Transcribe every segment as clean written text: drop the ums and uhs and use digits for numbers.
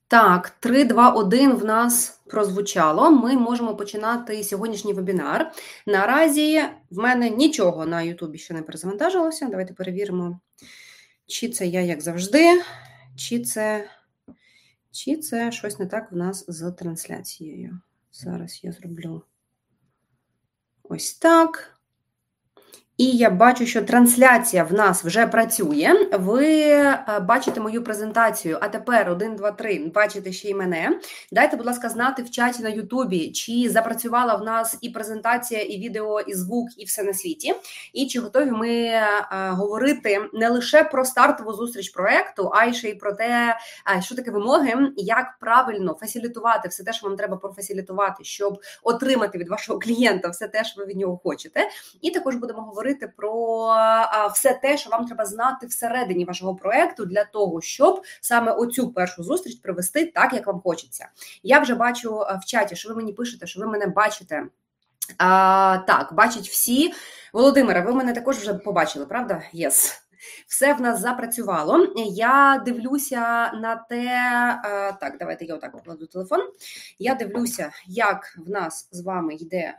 Так, 3, 2, 1 в нас прозвучало. Ми можемо починати сьогоднішній вебінар. Наразі в мене нічого на Ютубі ще не перезавантажилося. Давайте перевіримо, чи це я, як завжди, чи це щось не так в нас з трансляцією. Зараз я зроблю ось так. І я бачу, що трансляція в нас вже працює. Ви бачите мою презентацію, а тепер 1, 2, 3, бачите ще й мене. Дайте, будь ласка, знати в чаті на Ютубі, чи запрацювала в нас і презентація, і відео, і звук, і все на світі. І чи готові ми говорити не лише про стартову зустріч проєкту, а й ще й про те, що таке вимоги, як правильно фасилітувати все те, що вам треба профасилітувати, щоб отримати від вашого клієнта все те, що ви від нього хочете. І також будемо говорити про все те, що вам треба знати всередині вашого проєкту для того, щоб саме оцю першу зустріч провести так, як вам хочеться. Я вже бачу в чаті, що ви мені пишете, що ви мене бачите. Так, бачать всі. Володимире, ви мене також вже побачили, правда? Yes. Все в нас запрацювало. Я дивлюся на те... Так, давайте я отак покладу телефон. Я дивлюся, як в нас з вами йде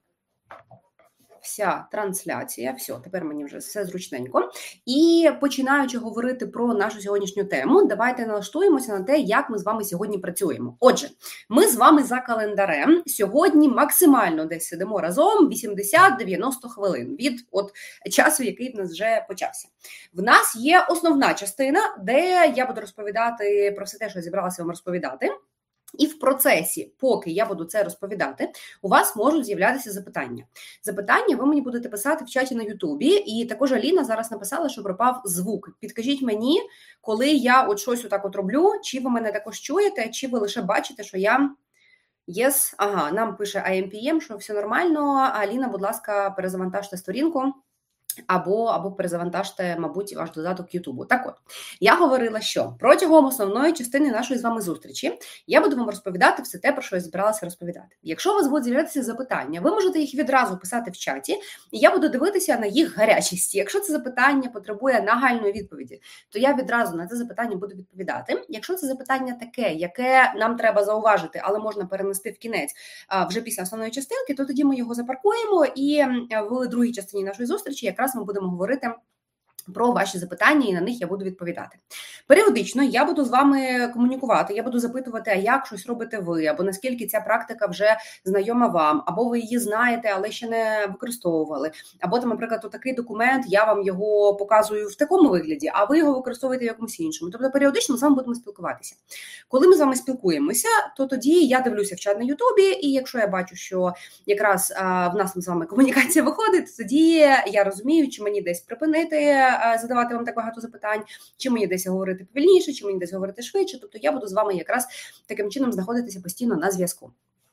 вся трансляція. Все, тепер мені вже все зручненько. І починаючи говорити про нашу сьогоднішню тему, давайте налаштуємося на те, як ми з вами сьогодні працюємо. Отже, ми з вами за календарем сьогодні максимально десь сидимо разом 80-90 хвилин від часу, який в нас вже почався. В нас є основна частина, де я буду розповідати про все те, що я зібралася вам розповідати. І в процесі, поки я буду це розповідати, у вас можуть з'являтися запитання. Запитання ви мені будете писати в чаті на Ютубі, і також Аліна зараз написала, що пропав звук. Підкажіть мені, коли я щось отак роблю, чи ви мене також чуєте, чи ви лише бачите, що я... Yes, ага, нам пише IMPM, що все нормально. Аліна, будь ласка, перезавантажте сторінку. Або перезавантажте, мабуть, ваш додаток Ютубу. Так от, я говорила, що протягом основної частини нашої з вами зустрічі я буду вам розповідати все те, про що я збиралася розповідати. Якщо у вас будуть з'являтися запитання, ви можете їх відразу писати в чаті, і я буду дивитися на їх гарячість. Якщо це запитання потребує нагальної відповіді, то я відразу на це запитання буду відповідати. Якщо це запитання таке, яке нам треба зауважити, але можна перенести в кінець вже після основної частинки, то тоді ми його запаркуємо, і в другій частині нашої зустрічі якраз ми будемо говорити про ваші запитання, і на них я буду відповідати. Періодично я буду з вами комунікувати, я буду запитувати, а як щось робите ви, або наскільки ця практика вже знайома вам, або ви її знаєте, але ще не використовували. Або, там, наприклад, такий документ, я вам його показую в такому вигляді, а ви його використовуєте в якомусь іншому. Тобто періодично ми з вами будемо спілкуватися. Коли ми з вами спілкуємося, то тоді я дивлюся в чат на Ютубі, і якщо я бачу, що якраз в нас з вами комунікація виходить, то тоді я розумію, чи мені десь припинити задавати вам так багато запитань, чи мені десь говорити повільніше, чи мені десь говорити швидше. Тобто я буду з вами якраз таким чином знаходитися постійно на зв'язку.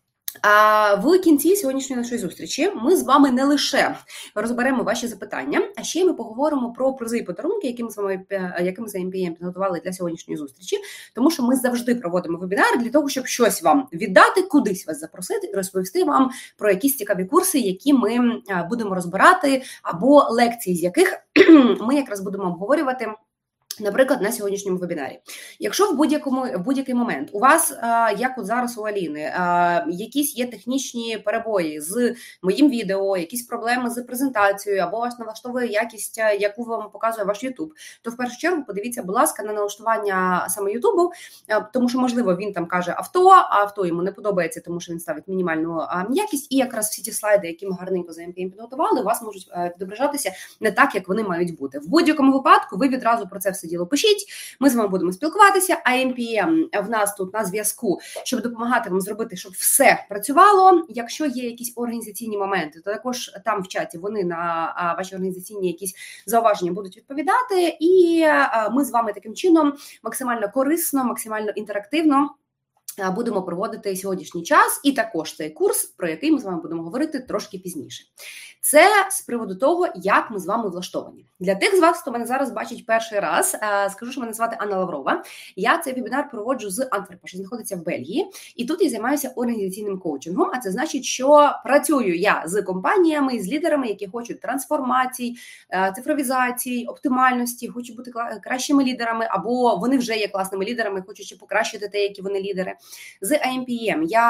А в кінці сьогоднішньої нашої зустрічі ми з вами не лише розберемо ваші запитання, а ще ми поговоримо про призи і подарунки, які ми за MPM підготували для сьогоднішньої зустрічі, тому що ми завжди проводимо вебінари для того, щоб щось вам віддати, кудись вас запросити і розповісти вам про якісь цікаві курси, які ми будемо розбирати, або лекції, з яких ми якраз будемо обговорювати, наприклад, на сьогоднішньому вебінарі. Якщо в будь-який момент у вас, як от зараз у Аліни, якісь є технічні перебої з моїм відео, якісь проблеми з презентацією, або вас налаштовує якість, яку вам показує ваш YouTube, то в першу чергу подивіться, будь ласка, на налаштування саме YouTube, тому що, можливо, він там каже а авто йому не подобається, тому що він ставить мінімальну якість, і якраз всі ті слайди, які ми гарненько за MPM підготували, у вас можуть відображатися не так, як вони мають бути. В будь-якому випадку ви відразу про це все діло пишіть, ми з вами будемо спілкуватися, а MPM в нас тут на зв'язку, щоб допомагати вам зробити, щоб все працювало. Якщо є якісь організаційні моменти, то також там в чаті вони на ваші організаційні якісь зауваження будуть відповідати, і ми з вами таким чином максимально корисно, максимально інтерактивно будемо проводити сьогоднішній час, і також цей курс, про який ми з вами будемо говорити трошки пізніше. Це з приводу того, як ми з вами влаштовані. Для тих з вас, хто мене зараз бачить перший раз, скажу, що мене звати Анна Лаврова. Я цей вебінар проводжу з Антверпа, що знаходиться в Бельгії, і тут я займаюся організаційним коучингом, а це значить, що працюю я з компаніями, з лідерами, які хочуть трансформацій, цифровізації, оптимальності, хочуть бути кращими лідерами, або вони вже є класними лідерами, хочуть ще покращити те, які вони лідери. З IMPM я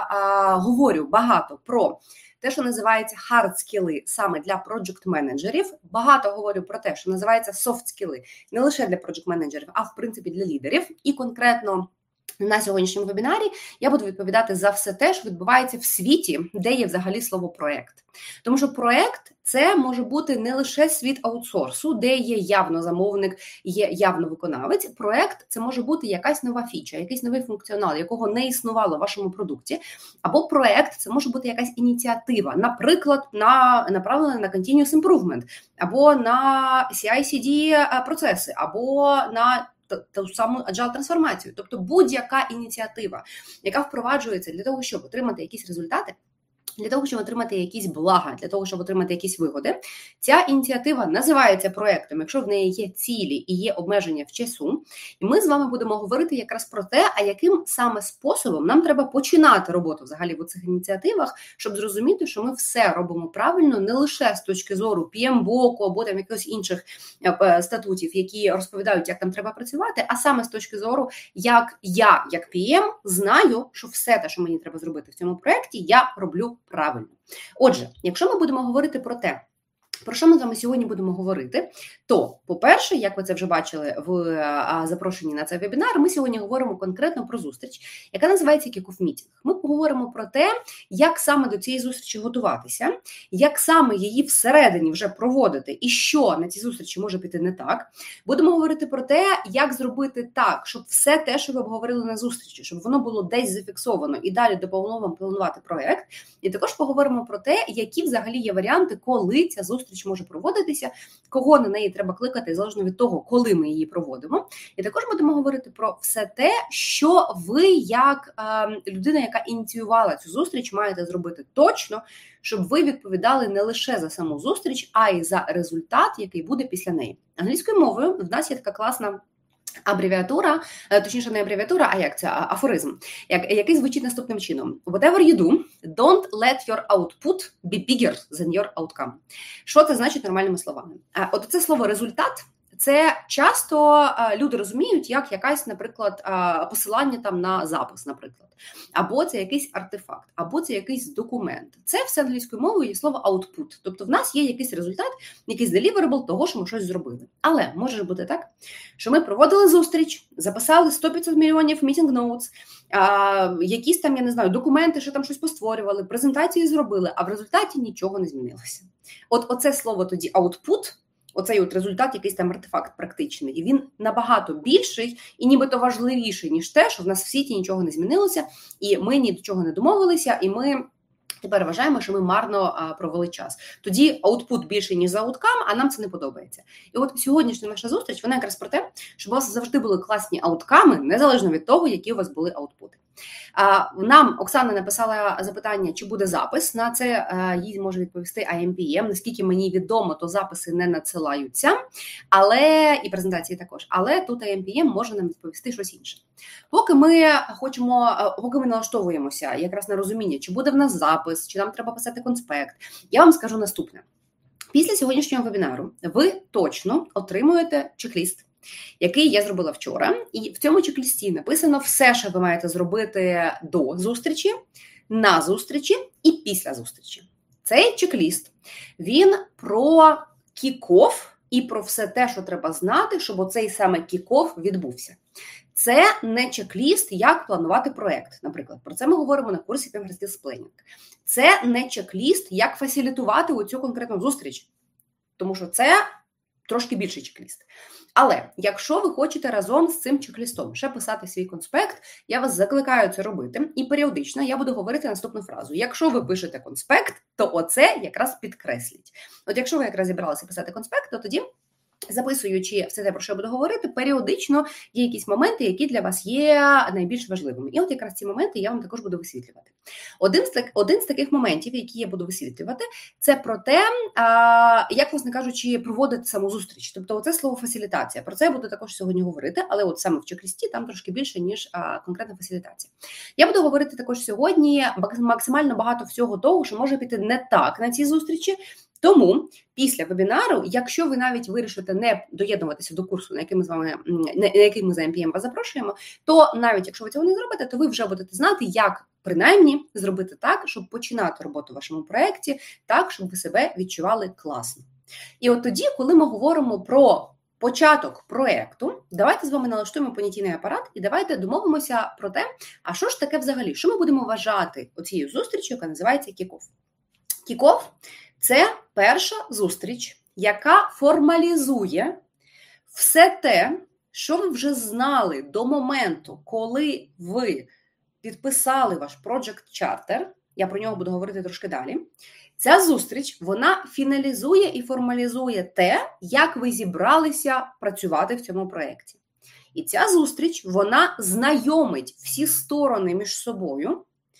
говорю багато про те, що називається hard-скіли саме для проджект-менеджерів. Багато говорю про те, що називається soft-скіли не лише для проджект-менеджерів, а в принципі для лідерів. І конкретно на сьогоднішньому вебінарі я буду відповідати за все те, що відбувається в світі, де є взагалі слово проєкт. Тому що проєкт – це може бути не лише світ аутсорсу, де є явно замовник, є явно виконавець. Проєкт – це може бути якась нова фіча, якийсь новий функціонал, якого не існувало в вашому продукті. Або проєкт – це може бути якась ініціатива, наприклад, направлена на continuous improvement, або на CI/CD процеси, або на ту саму agile трансформацію, тобто будь-яка ініціатива, яка впроваджується для того, щоб отримати якісь результати, для того, щоб отримати якісь блага, для того, щоб отримати якісь вигоди. Ця ініціатива називається проєктом, якщо в неї є цілі і є обмеження в часу. І ми з вами будемо говорити якраз про те, а яким саме способом нам треба починати роботу взагалі в цих ініціативах, щоб зрозуміти, що ми все робимо правильно, не лише з точки зору PM-боку або там якихось інших статутів, які розповідають, як там треба працювати, а саме з точки зору, як я, як PM, знаю, що все те, що мені треба зробити в цьому проєкті, я роблю правильно. Отже, якщо ми будемо говорити про те, про що ми з вами сьогодні будемо говорити, то, по-перше, як ви це вже бачили в запрошенні на цей вебінар, ми сьогодні говоримо конкретно про зустріч, яка називається Kick-Off Meeting. Ми поговоримо про те, як саме до цієї зустрічі готуватися, як саме її всередині вже проводити і що на цій зустрічі може піти не так. Будемо говорити про те, як зробити так, щоб все те, що ви обговорили на зустрічі, щоб воно було десь зафіксовано і далі допомогло вам планувати проєкт. І також поговоримо про те, які взагалі є варіанти, коли ця зустріч може проводитися, кого на неї треба кликати, залежно від того, коли ми її проводимо. І також будемо говорити про все те, що ви, як людина, яка ініціювала цю зустріч, маєте зробити точно, щоб ви відповідали не лише за саму зустріч, а й за результат, який буде після неї. Англійською мовою в нас є така класна абревіатура, точніше не абревіатура, а як це, афоризм, який звучить наступним чином. Whatever you do, don't let your output be bigger than your outcome. Що це значить нормальними словами? От це слово «результат» – це часто люди розуміють як якась, наприклад, посилання там на запис, наприклад. Або це якийсь артефакт, або це якийсь документ. Це все англійською мовою є слово output. Тобто в нас є якийсь результат, якийсь deliverable того, що ми щось зробили. Але може бути так, що ми проводили зустріч, записали 100-500 мільйонів meeting notes, якісь там, я не знаю, документи, що там щось постворювали, презентації зробили, а в результаті нічого не змінилося. От оце слово тоді output, оцей от результат, якийсь там артефакт практичний, і він набагато більший і нібито важливіший, ніж те, що в нас в світі нічого не змінилося, і ми ні до чого не домовилися, і ми тепер вважаємо, що ми марно провели час. Тоді аутпут більший, ніж за ауткам, а нам це не подобається. І от сьогоднішня наша зустріч, вона якраз про те, щоб у вас завжди були класні аутками, незалежно від того, які у вас були аутпути. Нам Оксана написала запитання, чи буде запис. На це їй може відповісти IMPM. Наскільки мені відомо, то записи не надсилаються, але і презентації також. Але тут IMPM може нам відповісти щось інше. Поки ми налаштовуємося якраз на розуміння, чи буде в нас запис, чи нам треба писати конспект, я вам скажу наступне. Після сьогоднішнього вебінару ви точно отримуєте чек-ліст, який я зробила вчора. І в цьому чек-лісті написано все, що ви маєте зробити до зустрічі, на зустрічі і після зустрічі. Цей чек-ліст, він про кік-офф і про все те, що треба знати, щоб оцей саме кік-офф відбувся. Це не чек-ліст, як планувати проєкт, наприклад. Про це ми говоримо на курсі PM Skills Planning. Це не чек-ліст, як фасилітувати оцю конкретну зустріч, тому що це трошки більший чек-ліст. Але якщо ви хочете разом з цим чек-лістом ще писати свій конспект, я вас закликаю це робити. І періодично я буду говорити наступну фразу. Якщо ви пишете конспект, то оце якраз підкресліть. От якщо ви якраз зібралися писати конспект, то тоді записуючи все те, про що я буду говорити, періодично є якісь моменти, які для вас є найбільш важливими. І от якраз ці моменти я вам також буду висвітлювати. Один з таких моментів, які я буду висвітлювати, це про те, як, власне кажучи, проводити саму зустріч. Тобто оце слово фасилітація. Про це я буду також сьогодні говорити, але от саме в чек-лісті там трошки більше, ніж конкретна фасилітація. Я буду говорити також сьогодні максимально багато всього того, що може піти не так на цій зустрічі. Тому після вебінару, якщо ви навіть вирішите не доєднуватися до курсу, на який ми за MPM вас запрошуємо, то навіть якщо ви цього не зробите, то ви вже будете знати, як принаймні зробити так, щоб починати роботу в вашому проєкті, так, щоб ви себе відчували класно. І от тоді, коли ми говоримо про початок проєкту, давайте з вами налаштуємо понятійний апарат і давайте домовимося про те, а що ж таке взагалі, що ми будемо вважати оцією зустрічю, яка називається кік-офф. Кік-офф – це перша зустріч, яка формалізує все те, що ви вже знали до моменту, коли ви підписали ваш Project Charter. Я про нього буду говорити трошки далі. Ця зустріч, вона фіналізує і формалізує те, як ви зібралися працювати в цьому проєкті. І ця зустріч, вона знайомить всі сторони між собою.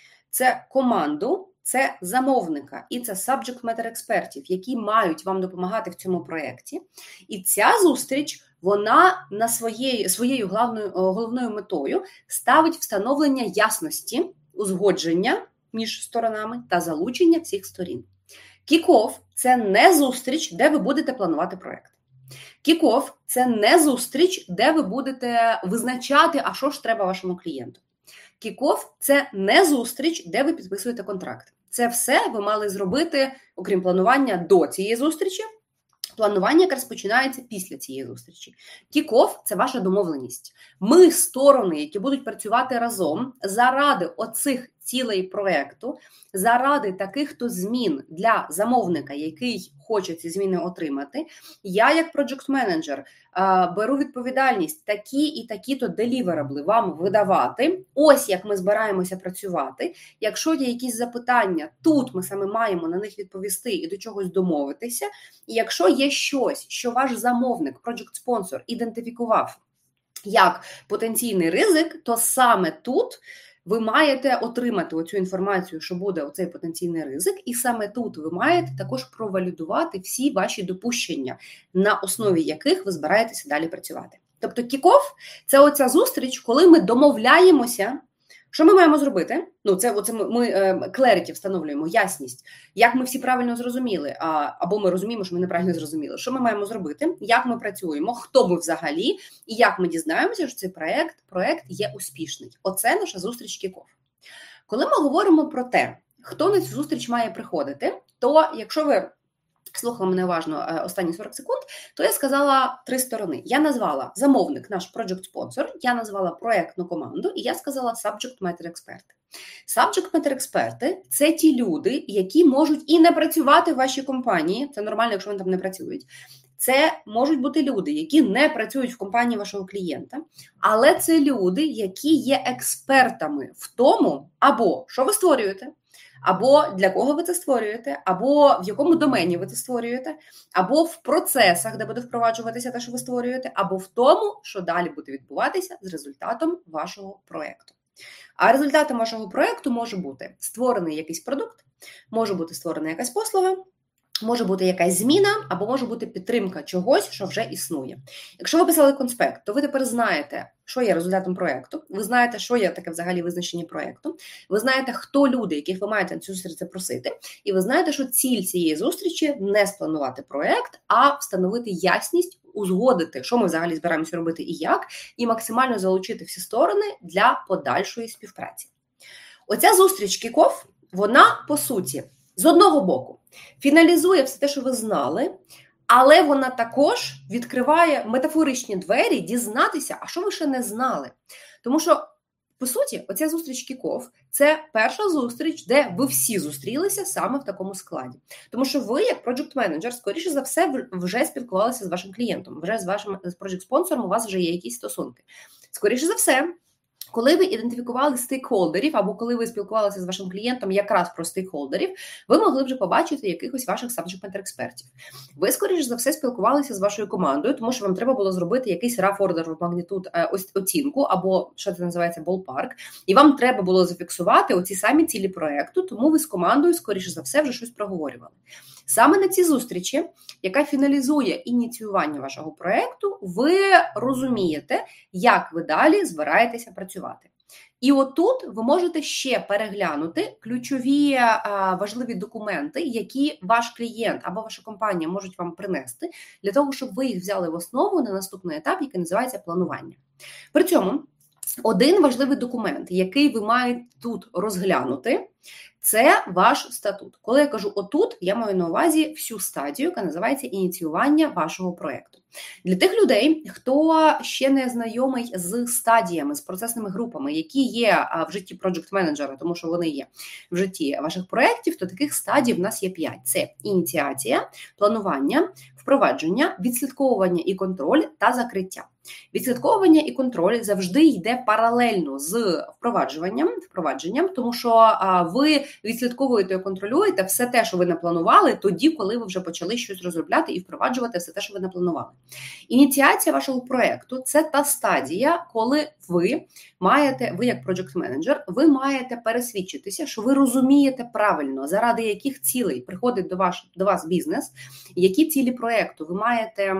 Це команду, це замовника і це subject matter експертів, які мають вам допомагати в цьому проєкті. І ця зустріч, вона на своєю головною метою ставить встановлення ясності, узгодження між сторонами та залучення всіх сторін. Кік-офф – це не зустріч, де ви будете планувати проєкт. Кік-офф – це не зустріч, де ви будете визначати, а що ж треба вашому клієнту. Кік-офф – це не зустріч, де ви підписуєте контракт. Це все ви мали зробити, окрім планування, до цієї зустрічі. Планування, яке розпочинається після цієї зустрічі. Кік-офф – це ваша домовленість. Ми, сторони, які будуть працювати разом, заради оцих цілей проєкту, заради таких-то змін для замовника, який хоче ці зміни отримати, я, як проджект-менеджер, беру відповідальність такі і такі-то деліверабли вам видавати. Ось як ми збираємося працювати. Якщо є якісь запитання, тут ми саме маємо на них відповісти і до чогось домовитися. І якщо є щось, що ваш замовник, проджект-спонсор, ідентифікував як потенційний ризик, то саме тут ви маєте отримати оцю інформацію, що буде оцей потенційний ризик, і саме тут ви маєте також провалідувати всі ваші допущення, на основі яких ви збираєтеся далі працювати. Тобто кік-офф – це оця зустріч, коли ми домовляємося, що ми маємо зробити. Ну, ми clarity встановлюємо, ясність, як ми всі правильно зрозуміли, або ми розуміємо, що ми неправильно зрозуміли, що ми маємо зробити, як ми працюємо, хто ми взагалі, і як ми дізнаємося, що цей проєкт є успішний. Оце наша зустріч кік-офф. Коли ми говоримо про те, хто на цю зустріч має приходити, то якщо ви слухали мене уважно останні 40 секунд, то я сказала 3 сторони. Я назвала замовник, наш project-спонсор, я назвала проєктну команду, і я сказала subject matter експерти. Subject matter експерти – це ті люди, які можуть і не працювати в вашій компанії, це нормально, якщо вони там не працюють. Це можуть бути люди, які не працюють в компанії вашого клієнта, але це люди, які є експертами в тому, або що ви створюєте, або для кого ви це створюєте, або в якому домені ви це створюєте, або в процесах, де буде впроваджуватися те, що ви створюєте, або в тому, що далі буде відбуватися з результатом вашого проєкту. А результатом вашого проєкту може бути створений якийсь продукт, може бути створена якась послуга, може бути якась зміна, або може бути підтримка чогось, що вже існує. Якщо ви писали конспект, то ви тепер знаєте, що є результатом проєкту, ви знаєте, що є таке взагалі визначення проєкту, ви знаєте, хто люди, яких ви маєте на цю зустріч запросити, і ви знаєте, що ціль цієї зустрічі не спланувати проєкт, а встановити ясність, узгодити, що ми взагалі збираємося робити і як, і максимально залучити всі сторони для подальшої співпраці. Оця зустріч кік-офф, вона, по суті, з одного боку, фіналізує все те, що ви знали, але вона також відкриває метафоричні двері дізнатися, а що ви ще не знали. Тому що, по суті, оця зустріч кік-офф – це перша зустріч, де ви всі зустрілися саме в такому складі. Тому що ви, як проджект-менеджер, скоріше за все, вже спілкувалися з вашим клієнтом, вже з вашим проджект-спонсором у вас вже є якісь стосунки. Скоріше за все, Коли ви ідентифікували стейкхолдерів, або коли ви спілкувалися з вашим клієнтом якраз про стейкхолдерів, ви могли вже побачити якихось ваших subject matter експертів. Ви, скоріш за все, спілкувалися з вашою командою, тому що вам треба було зробити якийсь rough order of magnitude оцінку, або, що це називається, ballpark, і вам треба було зафіксувати оці самі цілі проєкту, тому ви з командою, скоріш за все, вже щось проговорювали. Саме на цій зустрічі, яка фіналізує ініціювання вашого проєкту, ви розумієте, як ви далі збираєтеся працювати. І отут ви можете ще переглянути ключові важливі документи, які ваш клієнт або ваша компанія можуть вам принести, для того, щоб ви їх взяли в основу на наступний етап, який називається планування. При цьому один важливий документ, який ви маєте тут розглянути, це ваш статут. Коли я кажу отут, я маю на увазі всю стадію, яка називається ініціювання вашого проєкту. Для тих людей, хто ще не знайомий з стадіями, з процесними групами, які є в житті проєкт-менеджера, тому що вони є в житті ваших проєктів, то таких стадій в нас є 5. Це ініціація, планування, впровадження, відслідковування і контроль та закриття. Відслідковування і контроль завжди йде паралельно з впровадженням, тому що ви відслідковуєте і контролюєте все те, що ви напланували, тоді, коли ви вже почали щось розробляти і впроваджувати все те, що ви напланували. Ініціація вашого проєкту – це та стадія, коли ви як проєкт-менеджер, ви маєте пересвідчитися, що ви розумієте правильно, заради яких цілей приходить до вас бізнес, які цілі проєкту ви маєте,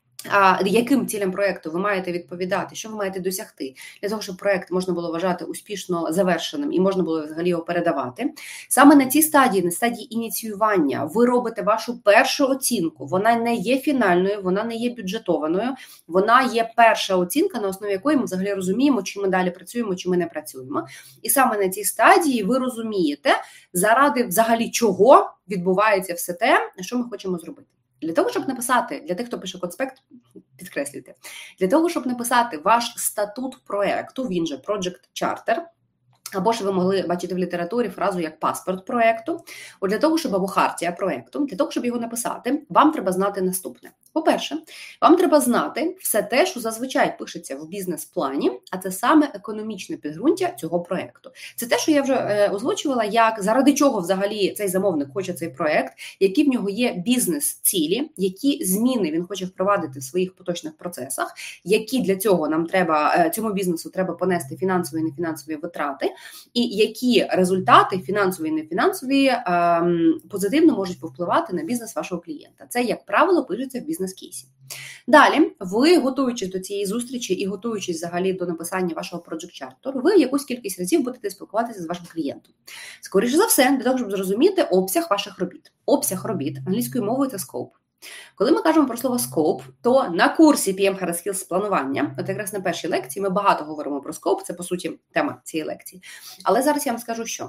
яким цілям проєкту ви маєте відповідати, що ви маєте досягти, для того, щоб проєкт можна було вважати успішно завершеним і можна було взагалі його передавати. Саме на цій стадії, на стадії ініціювання, ви робите вашу першу оцінку. Вона не є фінальною, вона не є бюджетованою, вона є перша оцінка, на основі якої ми взагалі розуміємо, чи ми далі працюємо, чи ми не працюємо. І саме на цій стадії ви розумієте, заради взагалі чого відбувається все те, що ми хочемо зробити. Для того, щоб написати, для тих, хто пише конспект, підкреслюйте, для того, щоб написати ваш статут проєкту, він же Project Charter, або ж ви могли бачити в літературі фразу як паспорт проєкту, для того, щоб або хартія проєкту, для того, щоб його написати, вам треба знати наступне. По-перше, вам треба знати все те, що зазвичай пишеться в бізнес-плані, а це саме економічне підґрунтя цього проєкту. Це те, що я вже озвучувала, як заради чого взагалі цей замовник хоче цей проєкт, які в нього є бізнес-цілі, які зміни він хоче впровадити в своїх поточних процесах, які для цього нам треба, цьому бізнесу треба понести фінансові і нефінансові витрати, і які результати, фінансові і нефінансові, позитивно можуть повпливати на бізнес вашого клієнта. Це, як правило, пишеться в бізнес-кейсі. Далі, ви, готуючись до цієї зустрічі і готуючись взагалі до написання вашого Project Charter, ви якусь кількість разів будете спілкуватися з вашим клієнтом. Скоріше за все, для того, щоб зрозуміти обсяг ваших робіт. Обсяг робіт англійською мовою – це scope. Коли ми кажемо про слово scope, то на курсі PM Hard Skills з планування, от якраз на першій лекції, ми багато говоримо про scope, це, по суті, тема цієї лекції. Але зараз я вам скажу, що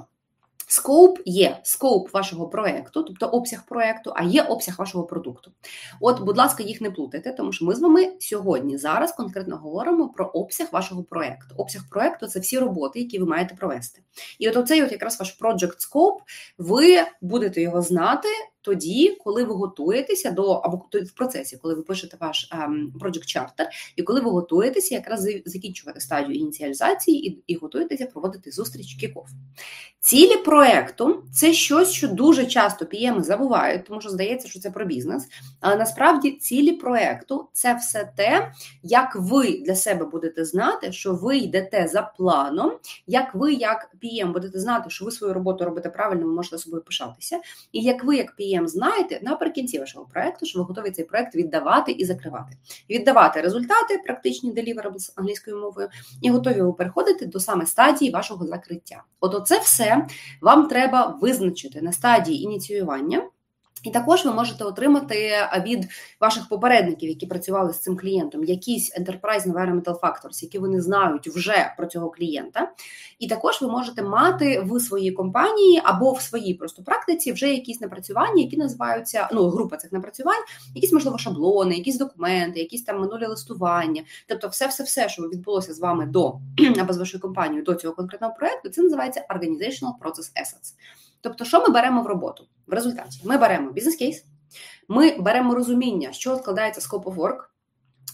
Скоуп є скоуп вашого проєкту, тобто обсяг проєкту, а є обсяг вашого продукту. От, будь ласка, їх не плутайте, тому що ми з вами сьогодні, зараз конкретно говоримо про обсяг вашого проєкту. Обсяг проєкту – це всі роботи, які ви маєте провести. І от оцей якраз ваш Project Scope, ви будете його знати тоді, коли ви готуєтеся або в процесі, коли ви пишете ваш Project Charter, і коли ви готуєтеся якраз закінчувати стадію ініціалізації і готуєтеся проводити зустріч kick-off. Цілі проєкту – це щось, що дуже часто PM забувають, тому що здається, що це про бізнес, але насправді цілі проєкту – це все те, як ви для себе будете знати, що ви йдете за планом, як ви, як PM, будете знати, що ви свою роботу робите правильно, ви можете собою пишатися, і як ви, як PM, знаєте наприкінці вашого проєкту, що ви готові цей проєкт віддавати і закривати. Віддавати результати, практичні deliverables англійською мовою, і готові ви переходити до саме стадії вашого закриття. От оце все вам треба визначити на стадії ініціювання. І також ви можете отримати від ваших попередників, які працювали з цим клієнтом, якісь enterprise environmental factors, які вони знають вже про цього клієнта. І також ви можете мати в своїй компанії або в своїй просто практиці вже якісь напрацювання, які називаються, група цих напрацювань, якісь, можливо, шаблони, якісь документи, якісь там минулі листування. Тобто все, що відбулося з вами або з вашою компанією до цього конкретного проєкту, це називається Organizational Process Assets. Тобто, що ми беремо в роботу? В результаті ми беремо бізнес-кейс, ми беремо розуміння, що складається scope of work,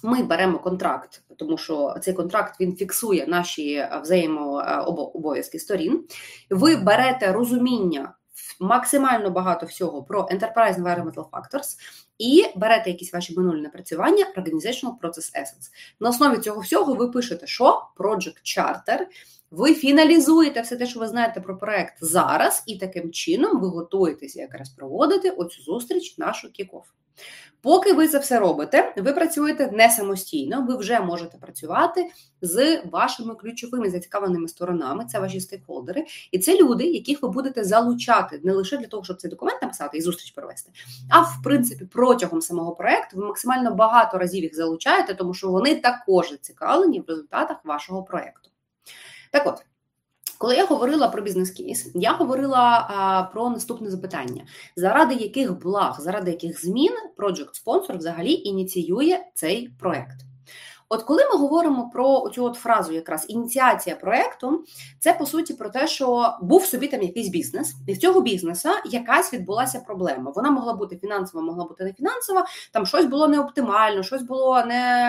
Ми беремо контракт, тому що цей контракт він фіксує наші взаємообов'язки сторін. Ви берете розуміння максимально багато всього про Enterprise Environmental Factors і берете якісь ваші минулі напрацювання Organizational Process Essence. На основі цього всього ви пишете, що Project Charter, ви фіналізуєте все те, що ви знаєте про проект зараз, і таким чином ви готуєтеся якраз проводити оцю зустріч, нашу кік-офф. Поки ви це все робите, ви працюєте не самостійно, ви вже можете працювати з вашими ключовими зацікавленими сторонами, це ваші стейкхолдери, і це люди, яких ви будете залучати не лише для того, щоб цей документ написати і зустріч провести, а в принципі протягом самого проекту ви максимально багато разів їх залучаєте, тому що вони також зацікавлені в результатах вашого проекту. Так от, коли я говорила про бізнес-кейс, я говорила про наступне запитання. Заради яких благ, заради яких змін Project Sponsor взагалі ініціює цей проект? От коли ми говоримо про цю от фразу якраз ініціація проекту, це по суті про те, що був собі там якийсь бізнес, і в цього бізнесу якась відбулася проблема. Вона могла бути фінансова, могла бути не фінансова, там щось було не оптимально, щось було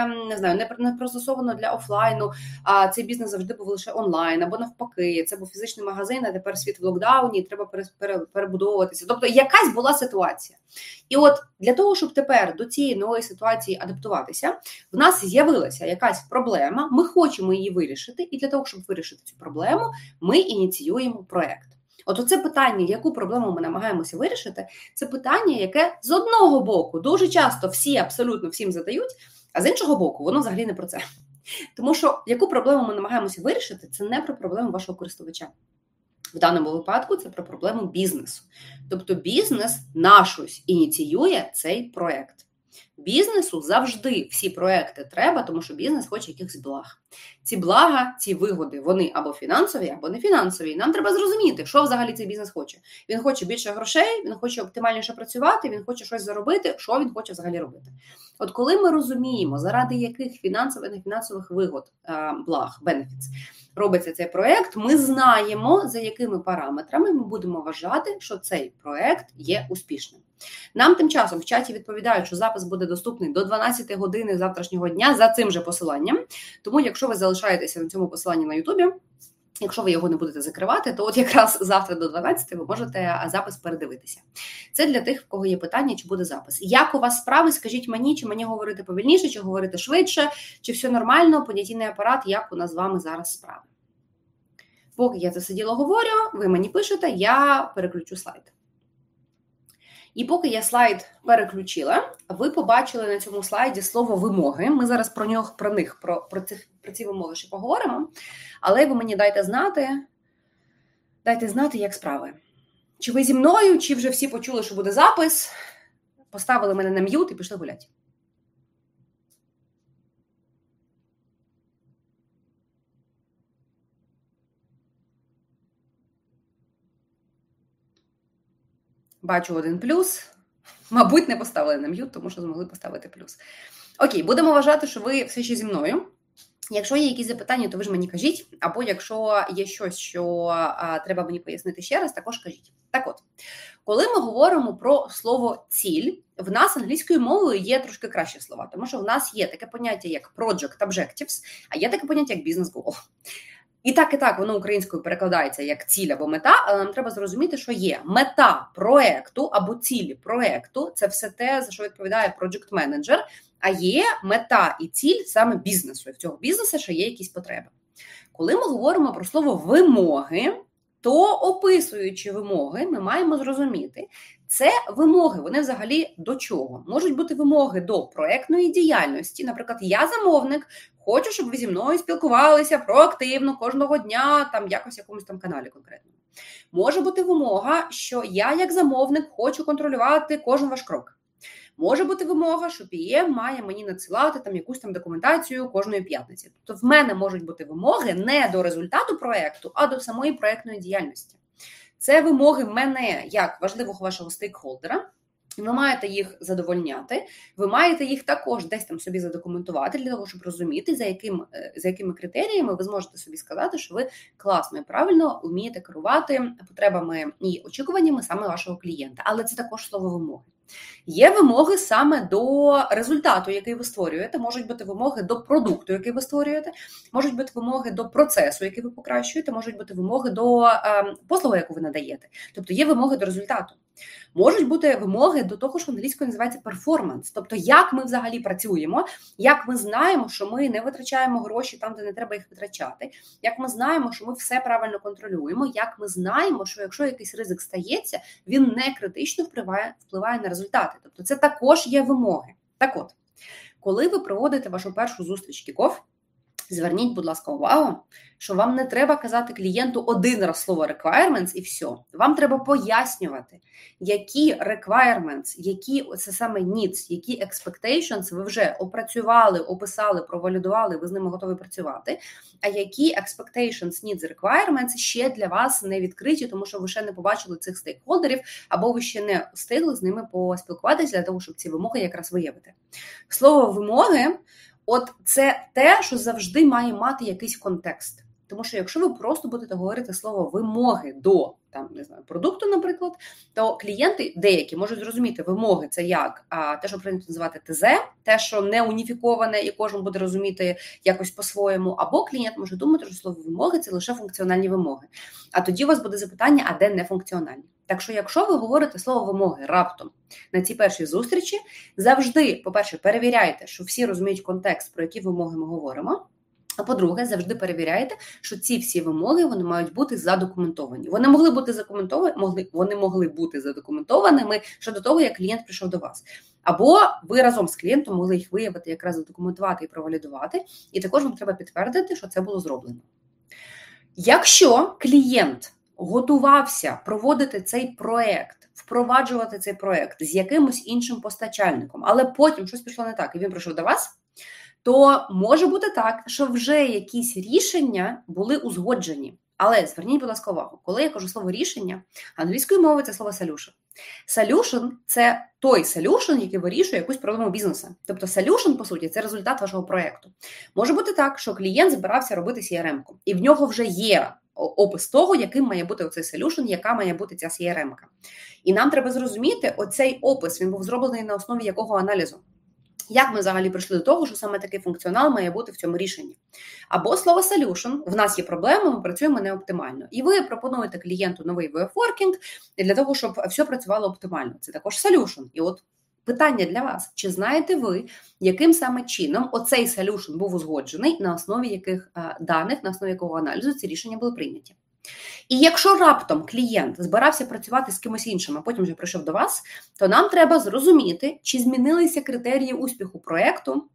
не пристосовано для офлайну, а цей бізнес завжди був лише онлайн, або навпаки, це був фізичний магазин, а тепер світ в локдауні, і треба перебудовуватися. Тобто якась була ситуація. І от для того, щоб тепер до цієї нової ситуації адаптуватися, в нас з'явилася якась проблема, ми хочемо її вирішити, і для того, щоб вирішити цю проблему, ми ініціюємо проект. От оце питання, яку проблему ми намагаємося вирішити, це питання, яке з одного боку дуже часто всі абсолютно всім задають, а з іншого боку, воно взагалі не про це. Тому що яку проблему ми намагаємося вирішити, це не про проблему вашого користувача. В даному випадку це про проблему бізнесу. Тобто бізнес нашось ініціює цей проект. Бізнесу завжди всі проекти треба, тому що бізнес хоче якихось благ. Ці блага, ці вигоди, вони або фінансові, або не фінансові. Нам треба зрозуміти, що взагалі цей бізнес хоче. Він хоче більше грошей, він хоче оптимальніше працювати, він хоче щось заробити, що він хоче взагалі робити. От коли ми розуміємо, заради яких фінансових і нефінансових вигод, благ, benefits, робиться цей проект, ми знаємо, за якими параметрами ми будемо вважати, що цей проект є успішним. Нам тим часом в чаті відповідають, що запис буде доступний до 12 години завтрашнього дня за цим же посиланням. Тому, якщо ви залишаєтеся на цьому посиланні на Ютубі, якщо ви його не будете закривати, то от якраз завтра до 12 ви можете запис передивитися. Це для тих, в кого є питання, чи буде запис. Як у вас справи? Скажіть мені, чи мені говорити повільніше, чи говорити швидше, чи все нормально, понятійний апарат, як у нас з вами зараз справи. Поки я це все діло говорю, ви мені пишете, я переключу слайд. І поки я слайд переключила, ви побачили на цьому слайді слово «вимоги». Ми зараз про ці вимоги ще поговоримо. Але ви мені дайте знати, як справи. Чи ви зі мною, чи вже всі почули, що буде запис, поставили мене на м'ют і пішли гуляти. Бачу один плюс. Мабуть, не поставили на м'ют, тому що змогли поставити плюс. Окей, будемо вважати, що ви все ще зі мною. Якщо є якісь запитання, то ви ж мені кажіть. Або якщо є щось, що треба мені пояснити ще раз, також кажіть. Так от, коли ми говоримо про слово «ціль», в нас англійською мовою є трошки кращі слова, тому що в нас є таке поняття, як project objectives, а є таке поняття, як business goal. І так, воно українською перекладається як ціль або мета, але нам треба зрозуміти, що є мета проекту або цілі проекту, це все те, за що відповідає project manager, а є мета і ціль саме бізнесу, і в цього бізнесу ще є якісь потреби. Коли ми говоримо про слово «вимоги», то описуючи вимоги, ми маємо зрозуміти, це вимоги, вони взагалі до чого? Можуть бути вимоги до проектної діяльності. Наприклад, я замовник, хочу, щоб ви зі мною спілкувалися проактивно кожного дня, там якось в якомусь там каналі конкретно. Може бути вимога, що я як замовник хочу контролювати кожен ваш крок. Може бути вимога, що PM має мені надсилати там якусь там документацію кожної п'ятниці. Тобто в мене можуть бути вимоги не до результату проекту, а до самої проектної діяльності. Це вимоги мене як важливого вашого стейкхолдера. Ви маєте їх задовольняти, ви маєте їх також десь там собі задокументувати для того, щоб розуміти, за якими критеріями ви зможете собі сказати, що ви класно і правильно вмієте керувати потребами і очікуваннями саме вашого клієнта. Але це також слово вимоги. Є вимоги саме до результату, який ви створюєте, можуть бути вимоги до продукту, який ви створюєте, можуть бути вимоги до процесу, який ви покращуєте, можуть бути вимоги до послуги, яку ви надаєте. Тобто є вимоги до результату. Можуть бути вимоги до того, що англійською називається перформанс, тобто як ми взагалі працюємо, як ми знаємо, що ми не витрачаємо гроші там, де не треба їх витрачати, як ми знаємо, що ми все правильно контролюємо, як ми знаємо, що якщо якийсь ризик стається, він не критично впливає на результати. Тобто це також є вимоги. Так от, коли ви проводите вашу першу зустріч кік-офф, зверніть, будь ласка, увагу, що вам не треба казати клієнту один раз слово requirements і все. Вам треба пояснювати, які requirements, які це саме needs, які expectations ви вже опрацювали, описали, провалідували, ви з ними готові працювати, а які expectations, needs, requirements ще для вас не відкриті, тому що ви ще не побачили цих стейкхолдерів, або ви ще не встигли з ними поспілкуватися для того, щоб ці вимоги якраз виявити. Слово вимоги, от це те, що завжди має мати якийсь контекст. Тому що якщо ви просто будете говорити слово вимоги до там, не знаю, продукту, наприклад, то клієнти деякі можуть зрозуміти вимоги це як те, що прийнято називати ТЗ, те, що не уніфіковане і кожен буде розуміти якось по-своєму, або клієнт може думати, що слово вимоги це лише функціональні вимоги. А тоді у вас буде запитання, а де нефункціональні? Так що, якщо ви говорите слово вимоги раптом на цій першій зустрічі, завжди, по-перше, перевіряйте, що всі розуміють контекст, про які вимоги ми говоримо. А по-друге, завжди перевіряйте, що ці всі вимоги, вони мають бути задокументовані. Вони могли бути задокументованими ще до того, як клієнт прийшов до вас. Або ви разом з клієнтом могли їх виявити, якраз задокументувати і провалідувати, і також вам треба підтвердити, що це було зроблено. Якщо клієнт готувався проводити цей проєкт, впроваджувати цей проєкт з якимось іншим постачальником, але потім щось пішло не так, і він прийшов до вас, то може бути так, що вже якісь рішення були узгоджені. Але зверніть, будь ласка, увагу, коли я кажу слово «рішення», англійською мовою це слово «solution». Solution – це той solution, який вирішує якусь проблему бізнесу. Тобто solution, по суті, це результат вашого проєкту. Може бути так, що клієнт збирався робити CRM-ку, і в нього вже є опис того, яким має бути оцей solution, яка має бути ця CRM-ка. І нам треба зрозуміти, оцей опис, він був зроблений на основі якого аналізу. Як ми взагалі прийшли до того, що саме такий функціонал має бути в цьому рішенні? Або слово solution, в нас є проблема, ми працюємо неоптимально. І ви пропонуєте клієнту новий way of working для того, щоб все працювало оптимально. Це також solution. І от питання для вас. Чи знаєте ви, яким саме чином оцей solution був узгоджений, на основі яких даних, на основі якого аналізу ці рішення були прийняті? І якщо раптом клієнт збирався працювати з кимось іншим, а потім вже прийшов до вас, то нам треба зрозуміти, чи змінилися критерії успіху проєкту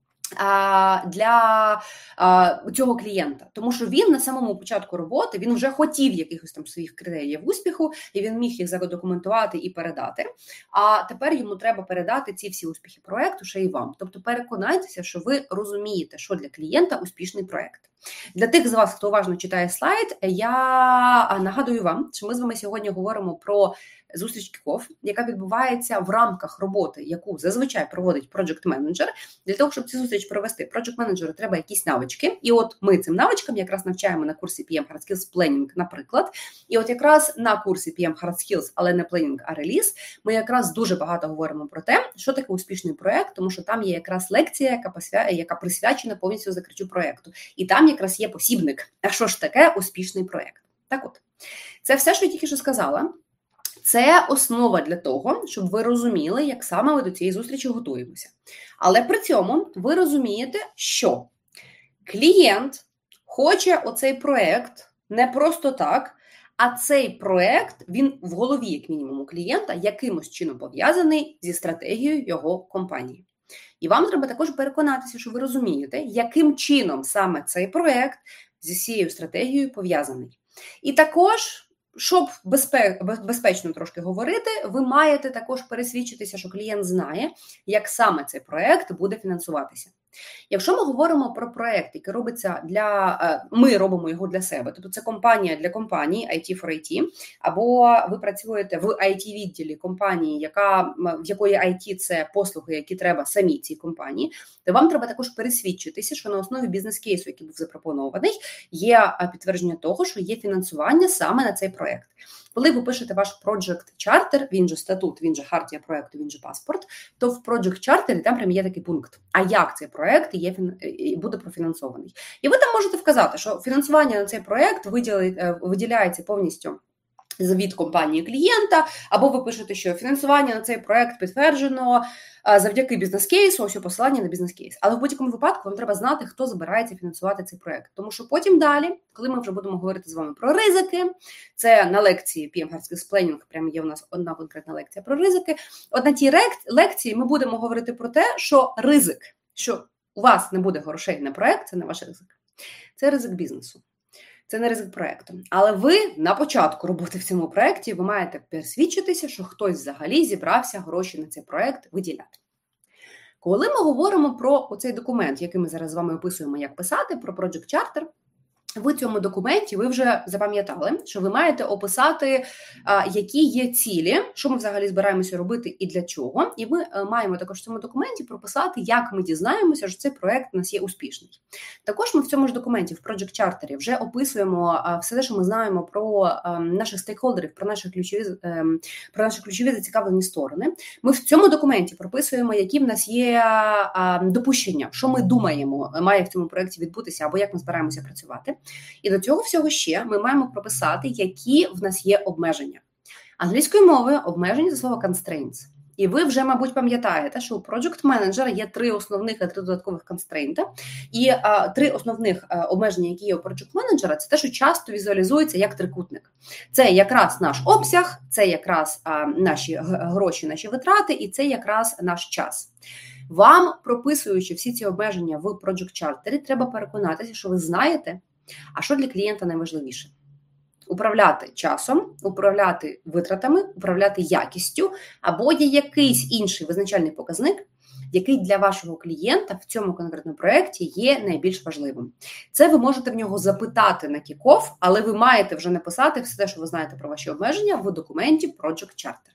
для цього клієнта. Тому що він на самому початку роботи, він вже хотів якихось там своїх критеріїв успіху, і він міг їх задокументувати і передати. А тепер йому треба передати ці всі успіхи проєкту ще й вам. Тобто переконайтеся, що ви розумієте, що для клієнта успішний проєкт. Для тих з вас, хто уважно читає слайд, я нагадую вам, що ми з вами сьогодні говоримо про зустріч кік-офф, яка відбувається в рамках роботи, яку зазвичай проводить проджект-менеджер. Для того, щоб цю зустріч провести, проджект-менеджеру треба якісь навички. І от ми цим навичкам якраз навчаємо на курсі PM Hard Skills Planning, наприклад. І от якраз на курсі PM Hard Skills, але не Planning, а Release, ми якраз дуже багато говоримо про те, що таке успішний проєкт, тому що там є якраз лекція, яка присвячена повністю закриттю проєкту. І там якраз є посібник. А що ж таке успішний проєкт? Так от, це все, що я тільки що сказала. Це основа для того, щоб ви розуміли, як саме ми до цієї зустрічі готуємося. Але при цьому ви розумієте, що клієнт хоче оцей проєкт не просто так, а цей проєкт, він в голові, як мінімум, у клієнта якимось чином пов'язаний зі стратегією його компанії. І вам треба також переконатися, що ви розумієте, яким чином саме цей проєкт зі цією стратегією пов'язаний. І також, щоб безпечно трошки говорити, ви маєте також пересвідчитися, що клієнт знає, як саме цей проєкт буде фінансуватися. Якщо ми говоримо про проєкт, який робиться ми робимо його для себе, тобто це компанія для компанії, IT for IT, або ви працюєте в IT-відділі компанії, в якої IT – це послуги, які треба самі цій компанії, то вам треба також пересвідчитися, що на основі бізнес-кейсу, який був запропонований, є підтвердження того, що є фінансування саме на цей проєкт. Коли ви пишете ваш Project Charter, він же статут, він же хартія проекту, він же паспорт, то в Project Charter там прямо є такий пункт. А як цей проект буде профінансований? І ви там можете вказати, що фінансування на цей проект виділяється повністю від компанії клієнта, або ви пишете, що фінансування на цей проект підтверджено завдяки бізнес-кейсу, ось посилання на бізнес-кейс. Але в будь-якому випадку вам треба знати, хто збирається фінансувати цей проект. Тому що потім далі, коли ми вже будемо говорити з вами про ризики, це на лекції PM Hard Skills Planning, прямо є у нас одна конкретна лекція про ризики. От на тій лекції ми будемо говорити про те, що ризик, що у вас не буде грошей на проект, це не ваш ризик. Це ризик бізнесу. Це не ризик проєкту. Але ви на початку роботи в цьому проєкті ви маєте пересвідчитися, що хтось взагалі зібрався гроші на цей проєкт виділяти. Коли ми говоримо про оцей документ, який ми зараз з вами описуємо, як писати, про Project Charter, в цьому документі ви вже запам'ятали, що ви маєте описати, які є цілі, що ми взагалі збираємося робити і для чого. І ми маємо також в цьому документі прописати, як ми дізнаємося, що цей проєкт у нас є успішний. Також ми в цьому ж документі, в Project Charter, вже описуємо все те, що ми знаємо про наших стейкхолдерів, про наші ключові зацікавлені сторони. Ми в цьому документі прописуємо, які в нас є допущення, що ми думаємо, має в цьому проєкті відбутися, або як ми збираємося працювати. І до цього всього ще ми маємо прописати, які в нас є обмеження. Англійською мовою обмеження – це слово constraints. І ви вже, мабуть, пам'ятаєте, що у Project Manager є 3 основних і 3 додаткових constraints. І 3 основних обмеження, які є у Project Manager, це те, що часто візуалізується як трикутник. Це якраз наш обсяг, це якраз наші гроші, наші витрати, і це якраз наш час. Вам, прописуючи всі ці обмеження в Project Charter, треба переконатися, що ви знаєте, а що для клієнта найважливіше. Управляти часом, управляти витратами, управляти якістю, або є якийсь інший визначальний показник, який для вашого клієнта в цьому конкретному проєкті є найбільш важливим. Це ви можете в нього запитати на кік-офф, але ви маєте вже написати все те, що ви знаєте про ваші обмеження в документі Project Charter.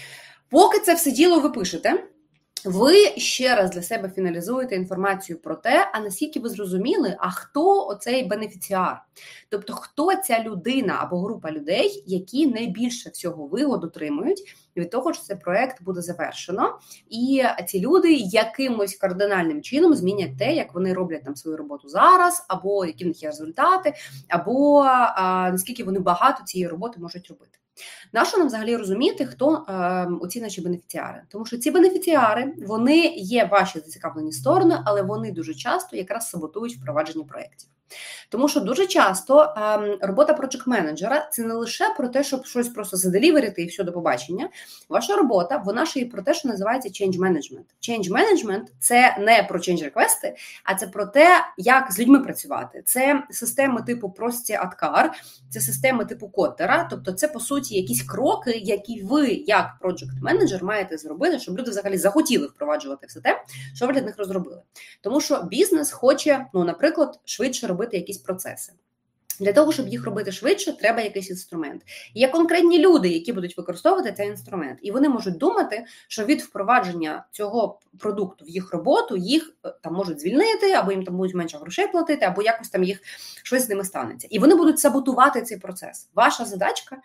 Поки це все діло ви пишете, ви ще раз для себе фіналізуєте інформацію про те, а наскільки ви зрозуміли, а хто оцей бенефіціар? Тобто, хто ця людина або група людей, які найбільше всього вигод отримують від того, що цей проєкт буде завершено. І ці люди якимось кардинальним чином змінять те, як вони роблять там свою роботу зараз, або які в них є результати, або наскільки вони багато цієї роботи можуть робити. Нащо нам взагалі розуміти, хто оці наші бенефіціари? Тому що ці бенефіціари, вони є ваші зацікавлені сторони, але вони дуже часто якраз саботують впровадження проєктів. Тому що дуже часто робота проджект-менеджера – це не лише про те, щоб щось просто заделіверити і все, до побачення. Ваша робота, вона ще й про те, що називається change management. Change management – це не про change request, а це про те, як з людьми працювати. Це системи типу Prosty-Atkar, це системи типу Kottera, тобто це, по суті, якісь кроки, які ви, як проджект-менеджер, маєте зробити, щоб люди взагалі захотіли впроваджувати все те, що ви для них розробили. Тому що бізнес хоче, наприклад, швидше робити якісь процеси. Для того, щоб їх робити швидше, треба якийсь інструмент. Є конкретні люди, які будуть використовувати цей інструмент. І вони можуть думати, що від впровадження цього продукту в їх роботу їх там можуть звільнити, або їм там будуть менше грошей платити, або якось там їх щось з ними станеться. І вони будуть саботувати цей процес. Ваша задачка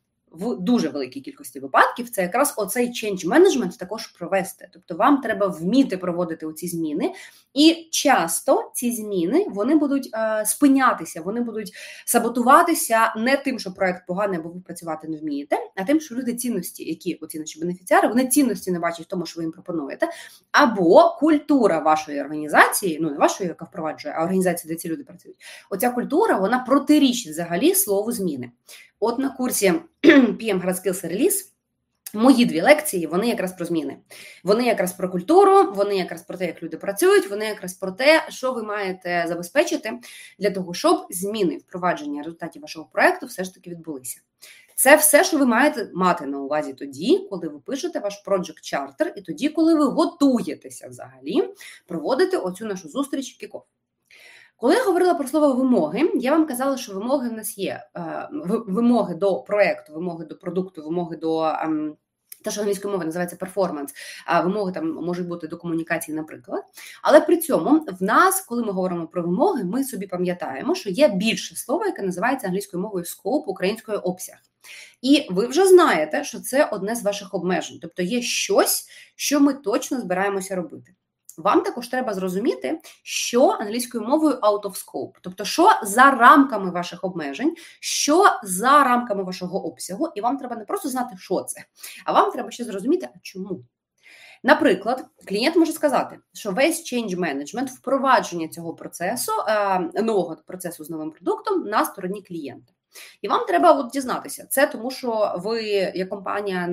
в дуже великій кількості випадків це якраз оцей change management також провести. Тобто вам треба вміти проводити оці зміни, і часто ці зміни, вони будуть спинятися, вони будуть саботуватися не тим, що проект поганий, або ви працювати не вмієте, а тим, що люди цінності, які оці наші бенефіціари, вони цінності не бачать в тому, що ви їм пропонуєте, або культура вашої організації, не вашої, яка впроваджує, а організації, де ці люди працюють, оця культура, вона протирічить взагалі слову зміни. От на курсі PM Hard Skills Release мої 2 лекції, вони якраз про зміни. Вони якраз про культуру, вони якраз про те, як люди працюють, вони якраз про те, що ви маєте забезпечити для того, щоб зміни впровадження результатів вашого проєкту все ж таки відбулися. Це все, що ви маєте мати на увазі тоді, коли ви пишете ваш Project Charter, і тоді, коли ви готуєтеся взагалі проводити оцю нашу зустріч кік-офф. Коли я говорила про слово вимоги, я вам казала, що вимоги в нас є. Вимоги до проєкту, вимоги до продукту, вимоги до те, що англійською мовою називається перформанс, вимоги там можуть бути до комунікації, наприклад. Але при цьому в нас, коли ми говоримо про вимоги, ми собі пам'ятаємо, що є більше слова, яке називається англійською мовою scope, українською обсяг. І ви вже знаєте, що це одне з ваших обмежень. Тобто є щось, що ми точно збираємося робити. Вам також треба зрозуміти, що англійською мовою out of scope, тобто що за рамками ваших обмежень, що за рамками вашого обсягу, і вам треба не просто знати, що це, а вам треба ще зрозуміти, а чому. Наприклад, клієнт може сказати, що весь change management, впровадження цього процесу, нового процесу з новим продуктом на стороні клієнта. І вам треба дізнатися, це тому, що ви, як компанія,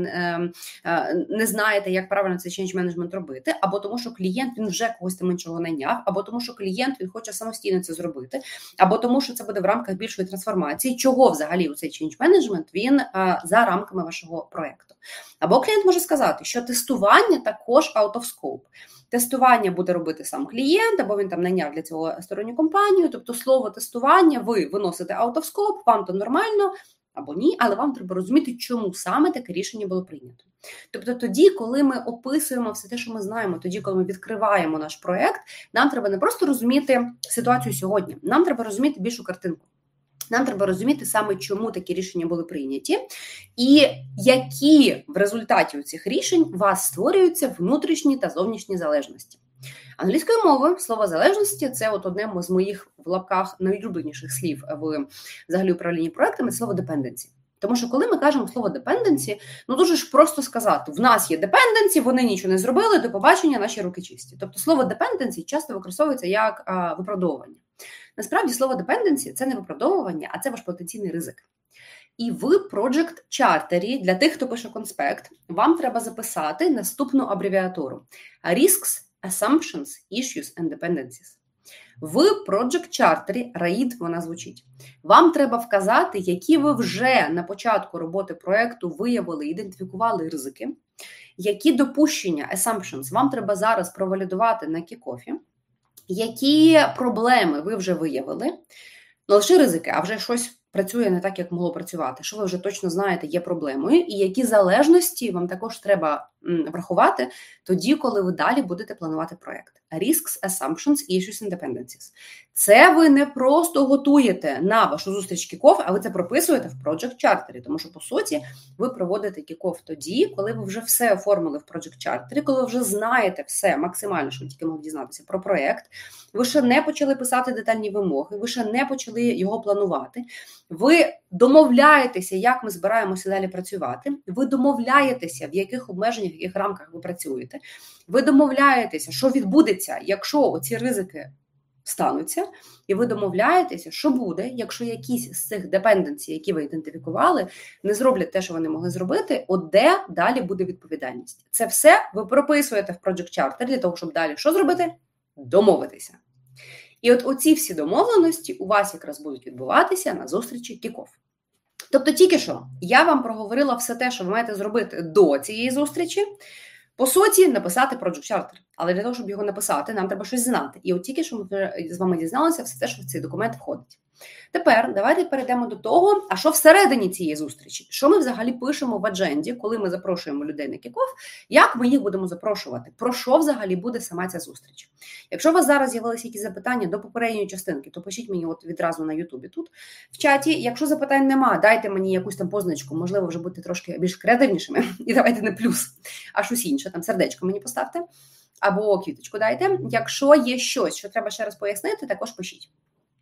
не знаєте, як правильно цей change management робити, або тому, що клієнт, він вже когось там іншого найняв, або тому, що клієнт, він хоче самостійно це зробити, або тому, що це буде в рамках більшої трансформації, чого взагалі у цей change management, він за рамками вашого проєкту. Або клієнт може сказати, що тестування також out of scope. Тестування буде робити сам клієнт, або він там найняв для цього сторонню компанію, тобто слово тестування ви виносите out of scope, вам то нормально, або ні, але вам треба розуміти, чому саме таке рішення було прийнято. Тобто тоді, коли ми описуємо все те, що ми знаємо, тоді, коли ми відкриваємо наш проєкт, нам треба не просто розуміти ситуацію сьогодні, нам треба розуміти більшу картинку. Нам треба розуміти саме, чому такі рішення були прийняті, і які в результаті цих рішень у вас створюються внутрішні та зовнішні залежності. Англійською мовою слово залежності – це одне з моїх в лапках найулюбленіших слів в взагалі управлінні проектами – слово dependency. Тому що коли ми кажемо слово dependency, дуже ж просто сказати, в нас є dependency, вони нічого не зробили, до побачення, наші руки чисті. Тобто слово dependency часто використовується як виправдовування. Насправді слово dependency – це не виправдовування, а це ваш потенційний ризик. І в Project Charter, для тих, хто пише конспект, вам треба записати наступну абревіатуру – Risks, Assumptions, Issues and Dependencies. В Project Charter, RAID вона звучить, вам треба вказати, які ви вже на початку роботи проєкту виявили, ідентифікували ризики, які допущення, assumptions, вам треба зараз провалідувати на кік-офі, які проблеми ви вже виявили, не лише ризики, а вже щось працює не так, як могло працювати, що ви вже точно знаєте, є проблемою, і які залежності вам також треба врахувати тоді, коли ви далі будете планувати проєкт. Risks, Assumptions, Issues and Dependencies. Це ви не просто готуєте на вашу зустріч кік-офф, а ви це прописуєте в Project Charter, тому що, по суті, ви проводите кік-офф тоді, коли ви вже все оформили в Project Charter, коли ви вже знаєте все максимально, що ви тільки могли дізнатися про проєкт, ви ще не почали писати детальні вимоги, ви ще не почали його планувати, ви домовляєтеся, як ми збираємося далі працювати, ви домовляєтеся, в яких обмеженнях, в яких рамках ви працюєте, ви домовляєтеся, що відбудеться, якщо оці ризики стануться, і ви домовляєтеся, що буде, якщо якісь з цих депенденцій, які ви ідентифікували, не зроблять те, що вони могли зробити, де далі буде відповідальність. Це все ви прописуєте в Project Charter для того, щоб далі що зробити? Домовитися. І оці всі домовленості у вас якраз будуть відбуватися на зустрічі кік-офф. Тобто тільки що я вам проговорила все те, що ви маєте зробити до цієї зустрічі, по суті, написати Project Charter. Але для того, щоб його написати, нам треба щось знати. І тільки що ми з вами дізналися все те, що в цей документ входить. Тепер давайте перейдемо до того, а що всередині цієї зустрічі? Що ми взагалі пишемо в адженді, коли ми запрошуємо людей на кік-офф, як ми їх будемо запрошувати? Про що взагалі буде сама ця зустріч? Якщо у вас зараз з'явилися якісь запитання до попередньої частинки, то пишіть мені відразу на Ютубі тут, в чаті. Якщо запитань нема, дайте мені якусь там позначку, можливо, вже будьте трошки більш креативнішими, і давайте не плюс, а щось інше, там сердечко мені поставте, або квіточку дайте. Якщо є щось, що треба ще раз пояснити, також пишіть.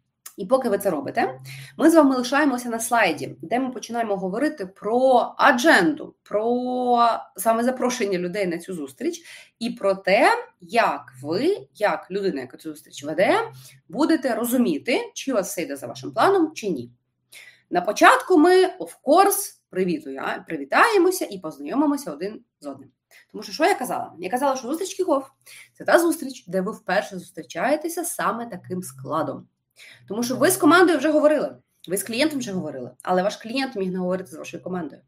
І поки ви це робите, ми з вами лишаємося на слайді, де ми починаємо говорити про адженду, про саме запрошення людей на цю зустріч і про те, як ви, як людина, яка цю зустріч веде, будете розуміти, чи у вас все йде за вашим планом, чи ні. На початку ми, of course, привітаємося і познайомимося один з одним. Тому що я казала? Я казала, що зустріч кік-офф – це та зустріч, де ви вперше зустрічаєтеся саме таким складом. Тому що ви з командою вже говорили, ви з клієнтом вже говорили, але ваш клієнт міг не говорити з вашою командою.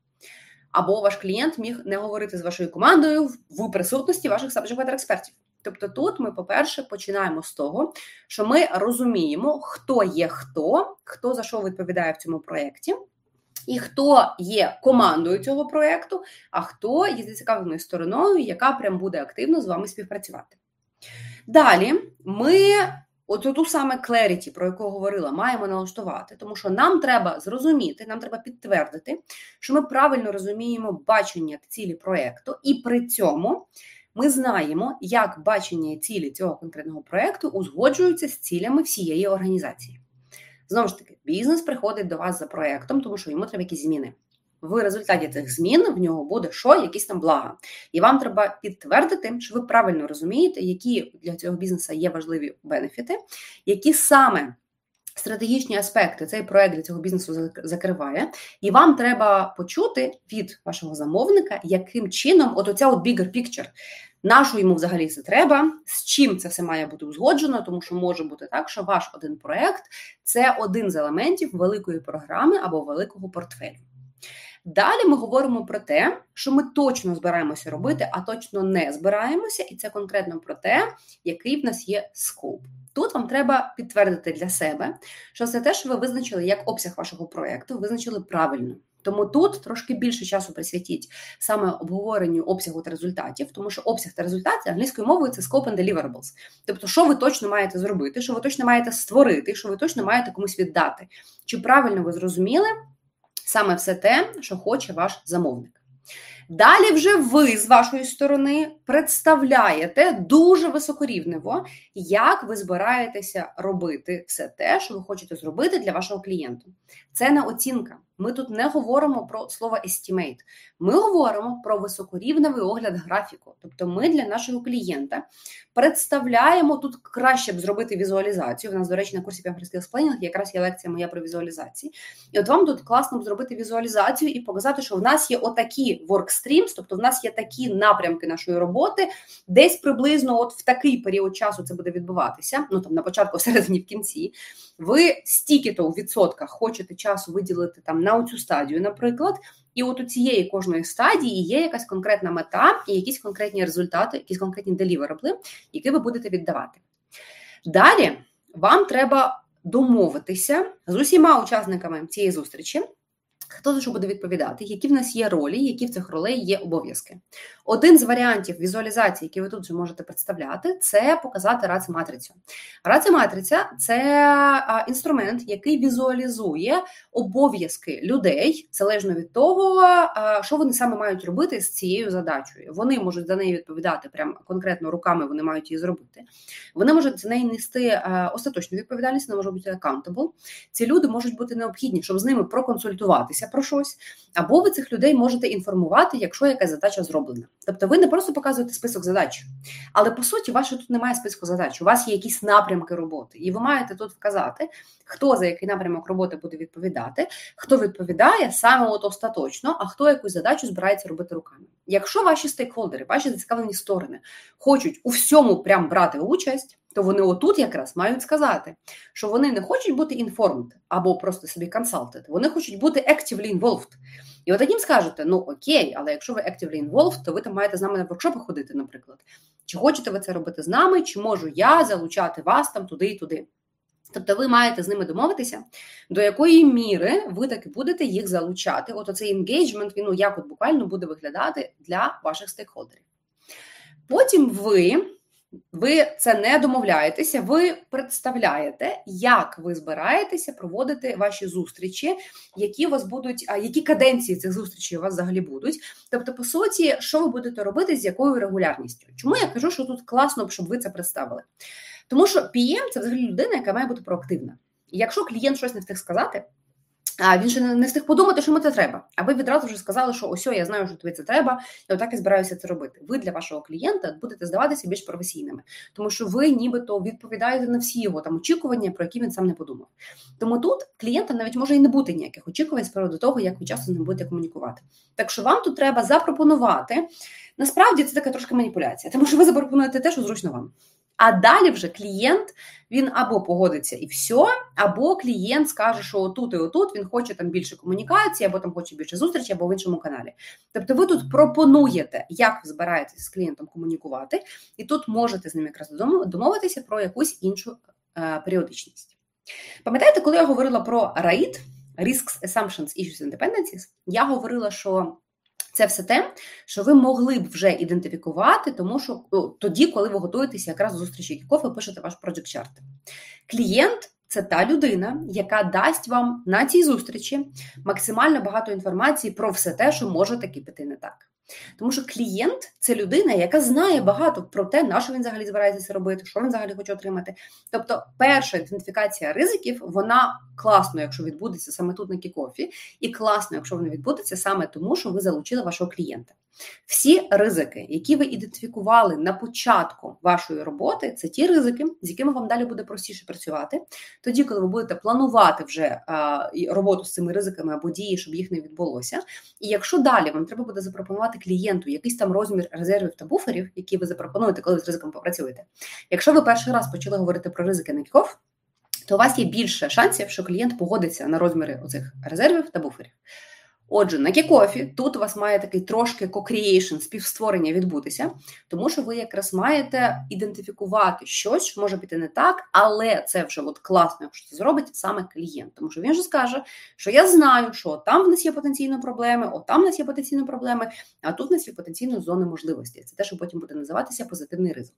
Або ваш клієнт міг не говорити з вашою командою в присутності ваших subject matter експертів. Тобто тут ми, по-перше, починаємо з того, що ми розуміємо, хто є хто за що відповідає в цьому проєкті, і хто є командою цього проєкту, а хто є зацікавленою стороною, яка прям буде активно з вами співпрацювати. Далі ми от ту саме clarity, про яку говорила, маємо налаштувати, тому що нам треба зрозуміти, нам треба підтвердити, що ми правильно розуміємо бачення цілі проєкту, і при цьому ми знаємо, як бачення і цілі цього конкретного проєкту узгоджуються з цілями всієї організації. Знову ж таки, бізнес приходить до вас за проєктом, тому що йому треба якісь зміни. В результаті цих змін в нього буде що? Якісь там блага. І вам треба підтвердити, що ви правильно розумієте, які для цього бізнесу є важливі бенефіти, які саме стратегічні аспекти цей проект для цього бізнесу закриває. І вам треба почути від вашого замовника, яким чином оця bigger picture, на що йому взагалі це треба, з чим це все має бути узгоджено, тому що може бути так, що ваш один проект – це один з елементів великої програми або великого портфелю. Далі ми говоримо про те, що ми точно збираємося робити, а точно не збираємося, і це конкретно про те, який в нас є скоп. Тут вам треба підтвердити для себе, що це те, що ви визначили як обсяг вашого проєкту, визначили правильно. Тому тут трошки більше часу присвятіть саме обговоренню обсягу та результатів, тому що обсяг та результати англійською мовою – це scope and deliverables. Тобто, що ви точно маєте зробити, що ви точно маєте створити, що ви точно маєте комусь віддати. Чи правильно ви зрозуміли саме все те, що хоче ваш замовник. Далі вже ви з вашої сторони представляєте дуже високорівнево, як ви збираєтеся робити все те, що ви хочете зробити для вашого клієнта. Це не оцінка. Ми тут не говоримо про слово estimate. Ми говоримо про високорівневий огляд графіку. Тобто ми для нашого клієнта представляємо, тут краще б зробити візуалізацію. У нас, до речі, на курсі PM Skills Planning якраз є лекція моя про візуалізації. І от вам тут класно б зробити візуалізацію і показати, що в нас є отакі workstreams, тобто в нас є такі напрямки нашої роботи, десь приблизно от в такий період часу це буде відбуватися, ну там на початку, всередині, в кінці. Ви стільки-то у відсотках хочете часу виділити там на оцю стадію, наприклад, і от у цієї кожної стадії є якась конкретна мета і якісь конкретні результати, якісь конкретні деліверабли, які ви будете віддавати. Далі вам треба домовитися з усіма учасниками цієї зустрічі, хто за що буде відповідати, які в нас є ролі, які в цих ролей є обов'язки. Один з варіантів візуалізації, які ви тут вже можете представляти, це показати RACI-матрицю. RACI-матриця – це інструмент, який візуалізує обов'язки людей, залежно від того, що вони саме мають робити з цією задачею. Вони можуть за неї відповідати прямо конкретно руками, вони мають її зробити. Вони можуть за неї нести остаточну відповідальність, вони можуть бути accountable. Ці люди можуть бути необхідні, щоб з ними проконсультуватися про щось, або ви цих людей можете інформувати, якщо якась задача зроблена. Тобто ви не просто показуєте список задач, але по суті, у вас тут немає списку задач, у вас є якісь напрямки роботи, і ви маєте тут вказати, хто за який напрямок роботи буде відповідати, хто відповідає саме от остаточно, а хто якусь задачу збирається робити руками. Якщо ваші стейкхолдери, ваші зацікавлені сторони хочуть у всьому прям брати участь, то вони отут якраз мають сказати, що вони не хочуть бути informed або просто собі consulted, вони хочуть бути actively involved. І от їм скажете, ну окей, але якщо ви actively involved, то ви там маєте з нами на воркшопи ходити, наприклад. Чи хочете ви це робити з нами, чи можу я залучати вас там туди і туди. Тобто ви маєте з ними домовитися, до якої міри ви таки будете їх залучати. От оцей engagement, він як от буквально буде виглядати для ваших стейкхолдерів. Потім ви це не домовляєтеся, ви представляєте, як ви збираєтеся проводити ваші зустрічі, які у вас будуть, які каденції цих зустрічей у вас взагалі будуть. Тобто, по суті, що ви будете робити, з якою регулярністю. Чому я кажу, що тут класно, щоб ви це представили? Тому що PM – це взагалі людина, яка має бути проактивна. І якщо клієнт щось не встиг сказати, він ще не встиг подумати, що йому це треба. А ви відразу вже сказали, що ось, я знаю, що тобі це треба, і отак і збираюся це робити. Ви для вашого клієнта будете здаватися більш професійними, тому що ви нібито відповідаєте на всі його там очікування, про які він сам не подумав. Тому тут клієнта навіть може і не бути ніяких очікувань з приводу того, як ви часто з ним будете комунікувати. Так що вам тут треба запропонувати. Насправді це така трошки маніпуляція, тому що ви запропонуєте те, що зручно вам. А далі вже клієнт, він або погодиться і все, або клієнт скаже, що отут і отут він хоче там більше комунікації, або там хоче більше зустрічі, або в іншому каналі. Тобто ви тут пропонуєте, як ви збираєтесь з клієнтом комунікувати, і тут можете з ним якраз домовитися про якусь іншу періодичність. Пам'ятаєте, коли я говорила про RAID, Risks, Assumptions, Issues and Dependencies, я говорила, що це все те, що ви могли б вже ідентифікувати, тому що тоді, коли ви готуєтеся якраз до зустрічі кікофф, ви пишете ваш project chart. Клієнт – це та людина, яка дасть вам на цій зустрічі максимально багато інформації про все те, що може таки піти не так. Тому що клієнт – це людина, яка знає багато про те, на що він взагалі збирається це робити, що він взагалі хоче отримати. Тобто перша ідентифікація ризиків, вона класно, якщо відбудеться саме тут на кікофі, і класно, якщо вона відбудеться саме тому, що ви залучили вашого клієнта. Всі ризики, які ви ідентифікували на початку вашої роботи, це ті ризики, з якими вам далі буде простіше працювати. Тоді, коли ви будете планувати вже роботу з цими ризиками або дії, щоб їх не відбулося. І якщо далі вам треба буде запропонувати клієнту якийсь там розмір резервів та буферів, які ви запропонуєте, коли ви з ризиком попрацюєте. Якщо ви перший раз почали говорити про ризики на кікоф, то у вас є більше шансів, що клієнт погодиться на розміри оцих резервів та буферів. Отже, на кікофі тут у вас має такий трошки co-creation, співстворення відбутися, тому що ви якраз маєте ідентифікувати щось, що може піти не так, але це вже от класно, якщо це зробить саме клієнт. Тому що він же скаже, що я знаю, що там в нас є потенційно проблеми, там в нас є потенційно проблеми, а тут в нас є потенційно зони можливості. Це те, що потім буде називатися позитивний ризик.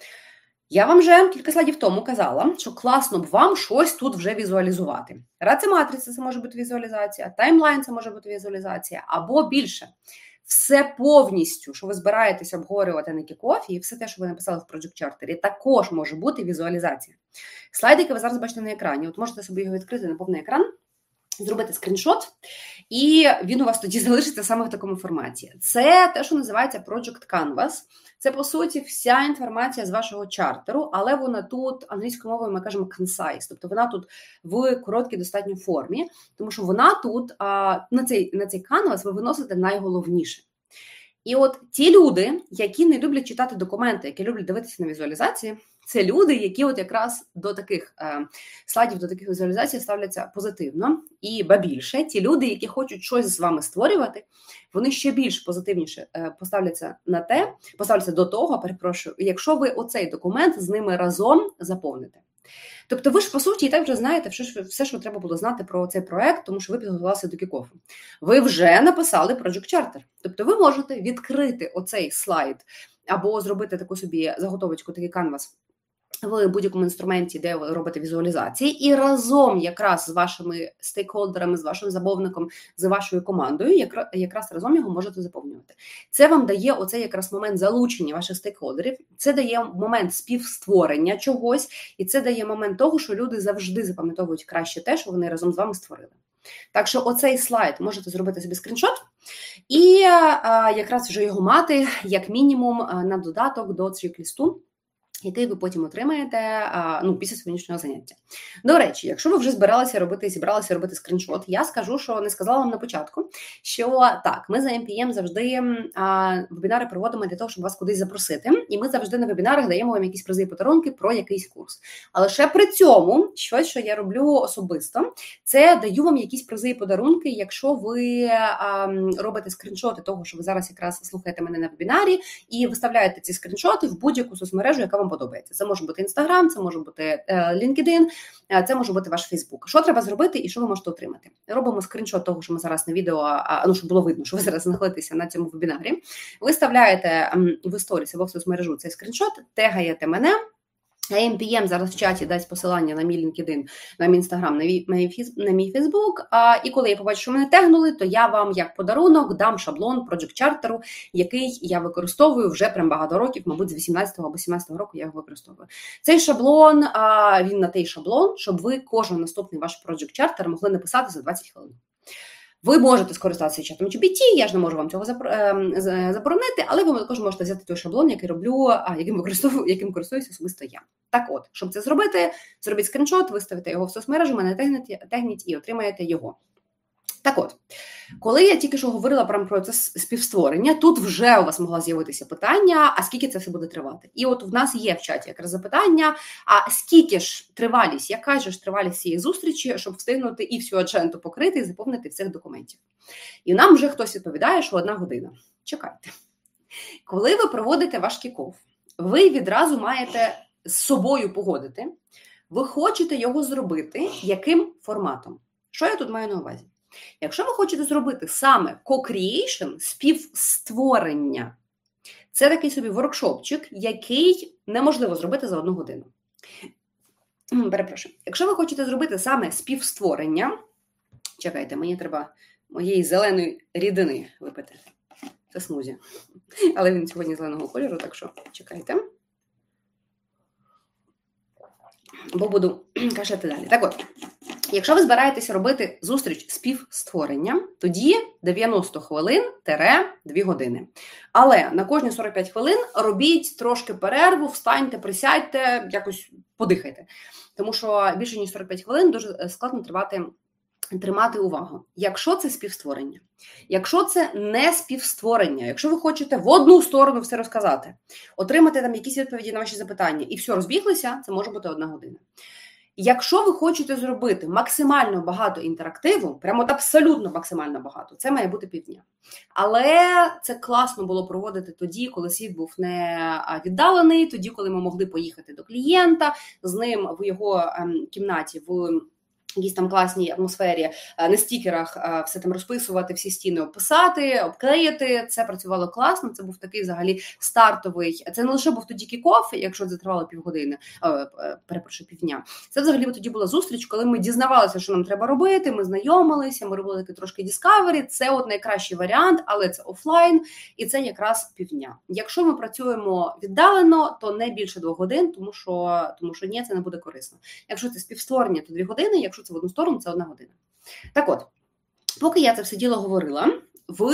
Я вам вже кілька слайдів тому казала, що класно б вам щось тут вже візуалізувати. Рація-матриця – це може бути візуалізація, таймлайн – це може бути візуалізація, або більше. Все повністю, що ви збираєтеся обговорювати на кікофі, і все те, що ви написали в Project Charter, також може бути візуалізація. Слайд, який ви зараз бачите на екрані, от можете собі його відкрити на повний екран, зробити скріншот, і він у вас тоді залишиться саме в такому форматі. Це те, що називається Project Canvas. Це, по суті, вся інформація з вашого чартеру, але вона тут, англійською мовою ми кажемо concise, тобто вона тут в короткій достатньо формі, тому що вона тут, на цей canvas ви виносите найголовніше. І от ті люди, які не люблять читати документи, які люблять дивитися на візуалізації, це люди, які от якраз до таких слайдів, до таких візуалізацій ставляться позитивно. І ба більше, ті люди, які хочуть щось з вами створювати, вони ще більш позитивніше поставляться до того, якщо ви оцей документ з ними разом заповните. Тобто ви ж, по суті, і так вже знаєте все, що треба було знати про цей проект, тому що ви підготувалися до кікофу. Ви вже написали Project Charter. Тобто ви можете відкрити оцей слайд або зробити таку собі заготовочку, такий канвас в будь-якому інструменті, де ви робите візуалізації, і разом якраз з вашими стейкхолдерами, з вашим замовником, з вашою командою, якраз разом його можете заповнювати. Це вам дає оцей якраз момент залучення ваших стейкхолдерів, це дає момент співстворення чогось, і це дає момент того, що люди завжди запам'ятовують краще те, що вони разом з вами створили. Так що оцей слайд можете зробити собі скріншот і якраз вже його мати, як мінімум, на додаток до чек-лісту, який ви потім отримаєте після сьогоднішнього заняття. До речі, якщо ви вже зібралися робити скріншот, я скажу, що не сказала вам на початку, що так, ми за MPM завжди вебінари проводимо для того, щоб вас кудись запросити, і ми завжди на вебінарах даємо вам якісь призи і подарунки про якийсь курс. Але ще при цьому, щось, що я роблю особисто, це даю вам якісь призи і подарунки, якщо ви робите скріншоти того, що ви зараз якраз слухаєте мене на вебінарі, і виставляєте ці скріншоти в будь-яку соцмережу, яка вам подобається. Це може бути Instagram, це може бути LinkedIn, це може бути ваш Facebook. Що треба зробити і що ви можете отримати? Робимо скріншот того, що ми зараз на відео, щоб було видно, що ви зараз знаходитеся на цьому вебінарі. Ви вставляєте в сторіс або в соцмережу цей скріншот, тегаєте мене. MPM зараз в чаті дасть посилання на мій LinkedIn, на мій Instagram, на мій Facebook. І коли я побачу, що мене тегнули, то я вам як подарунок дам шаблон Project Charter, який я використовую вже прям багато років, мабуть, з 18-го або 17-го року я його використовую. Цей шаблон, він на той шаблон, щоб ви кожен наступний ваш Project Charter могли написати за 20 хвилин. Ви можете скористатися чатом GPT, я ж не можу вам цього заборонити, але ви також можете взяти той шаблон, який роблю, яким користуюся особисто я. Так от, щоб це зробити, зробіть скріншот, виставите його в соцмережу, мене тегніть і отримаєте його. Так от, коли я тільки що говорила про процес співстворення, тут вже у вас могло з'явитися питання, а скільки це все буде тривати? І от в нас є в чаті якраз запитання, а скільки ж тривалість, яка ж тривалість цієї зустрічі, щоб встигнути і всю адженду покрити, і заповнити всіх документів. І нам вже хтось відповідає, що 1 година. Чекайте. Коли ви проводите ваш кікоф, ви відразу маєте з собою погодити, ви хочете його зробити яким форматом? Що я тут маю на увазі? Якщо ви хочете зробити саме co-creation, співстворення, це такий собі воркшопчик, який неможливо зробити за 1 годину. Перепрошую. Якщо ви хочете зробити саме співстворення, чекайте, мені треба моєї зеленої рідини випити. Це смузі. Але він сьогодні зеленого кольору, так що чекайте. Бо буду кашляти далі. Так от, якщо ви збираєтеся робити зустріч співстворення, тоді 90 хвилин-2 години. Але на кожні 45 хвилин робіть трошки перерву, встаньте, присядьте, якось подихайте. Тому що більше ніж 45 хвилин дуже складно тримати увагу. Якщо це співстворення, якщо це не співстворення, якщо ви хочете в одну сторону все розказати, отримати там якісь відповіді на ваші запитання і все, розбіглися, це може бути 1 година. Якщо ви хочете зробити максимально багато інтерактиву, прямо абсолютно максимально багато, це має бути півдня. Але це класно було проводити тоді, коли світ був не віддалений, тоді, коли ми могли поїхати до клієнта, з ним в його кімнаті, в якійсь там класній атмосфері, на стікерах все там розписувати, всі стіни обписати, обклеїти. Це працювало класно, це був такий взагалі стартовий. Це не лише був тоді кік-офф, якщо це тривало півгодини, півдня. Це взагалі тоді була зустріч, коли ми дізнавалися, що нам треба робити, ми знайомилися, ми робили таки трошки діскавері. Це от найкращий варіант, але це офлайн, і це якраз півдня. Якщо ми працюємо віддалено, то не більше 2 годин, тому що ні, це не буде корисно. Якщо це співстворення, то 2 години, якщо це в одну сторону, це 1 година. Так от, поки я це все діло говорила, ви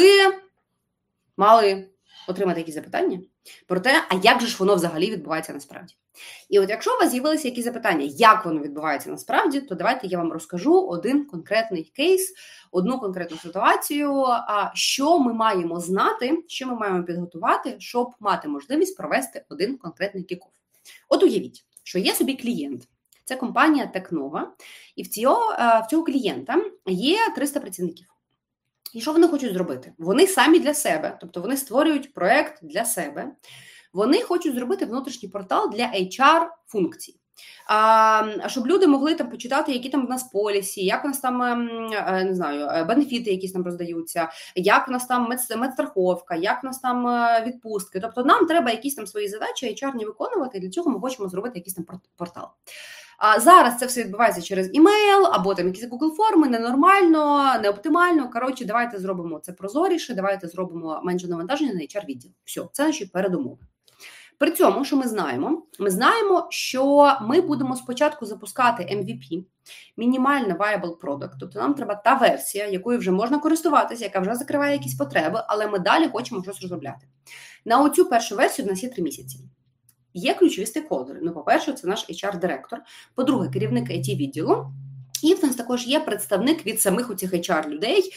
мали отримати якісь запитання про те, а як же ж воно взагалі відбувається насправді. І от якщо у вас з'явилися якісь запитання, як воно відбувається насправді, то давайте я вам розкажу один конкретний кейс, одну конкретну ситуацію, що ми маємо знати, що ми маємо підготувати, щоб мати можливість провести один конкретний кік-офф. От уявіть, що є собі клієнт. Це компанія Technova, і в цього клієнта є 300 працівників. І що вони хочуть зробити? Вони самі для себе, тобто вони створюють проєкт для себе, вони хочуть зробити внутрішній портал для HR-функцій. Щоб люди могли там почитати, які там в нас полісі, як у нас там, не знаю, бенефіти якісь там роздаються, як у нас там медстраховка, як у нас там відпустки. Тобто нам треба якісь там свої задачі HR-ні виконувати, і для цього ми хочемо зробити якийсь там портал. Зараз це все відбувається через імейл, або там якісь Google форми, ненормально, неоптимально. Коротше, давайте зробимо це прозоріше, давайте зробимо менше навантаження на HR-відділ. Все, це наші передумови. При цьому, що ми знаємо? Ми знаємо, що ми будемо спочатку запускати MVP, Minimal Viable Product, тобто нам треба та версія, якою вже можна користуватися, яка вже закриває якісь потреби, але ми далі хочемо щось розробляти. На оцю першу версію в нас є 3 місяці. Є ключові стейкхолдери. Ну, по-перше, це наш HR-директор, по-друге, керівник IT-відділу, і в нас також є представник від самих оцих HR-людей,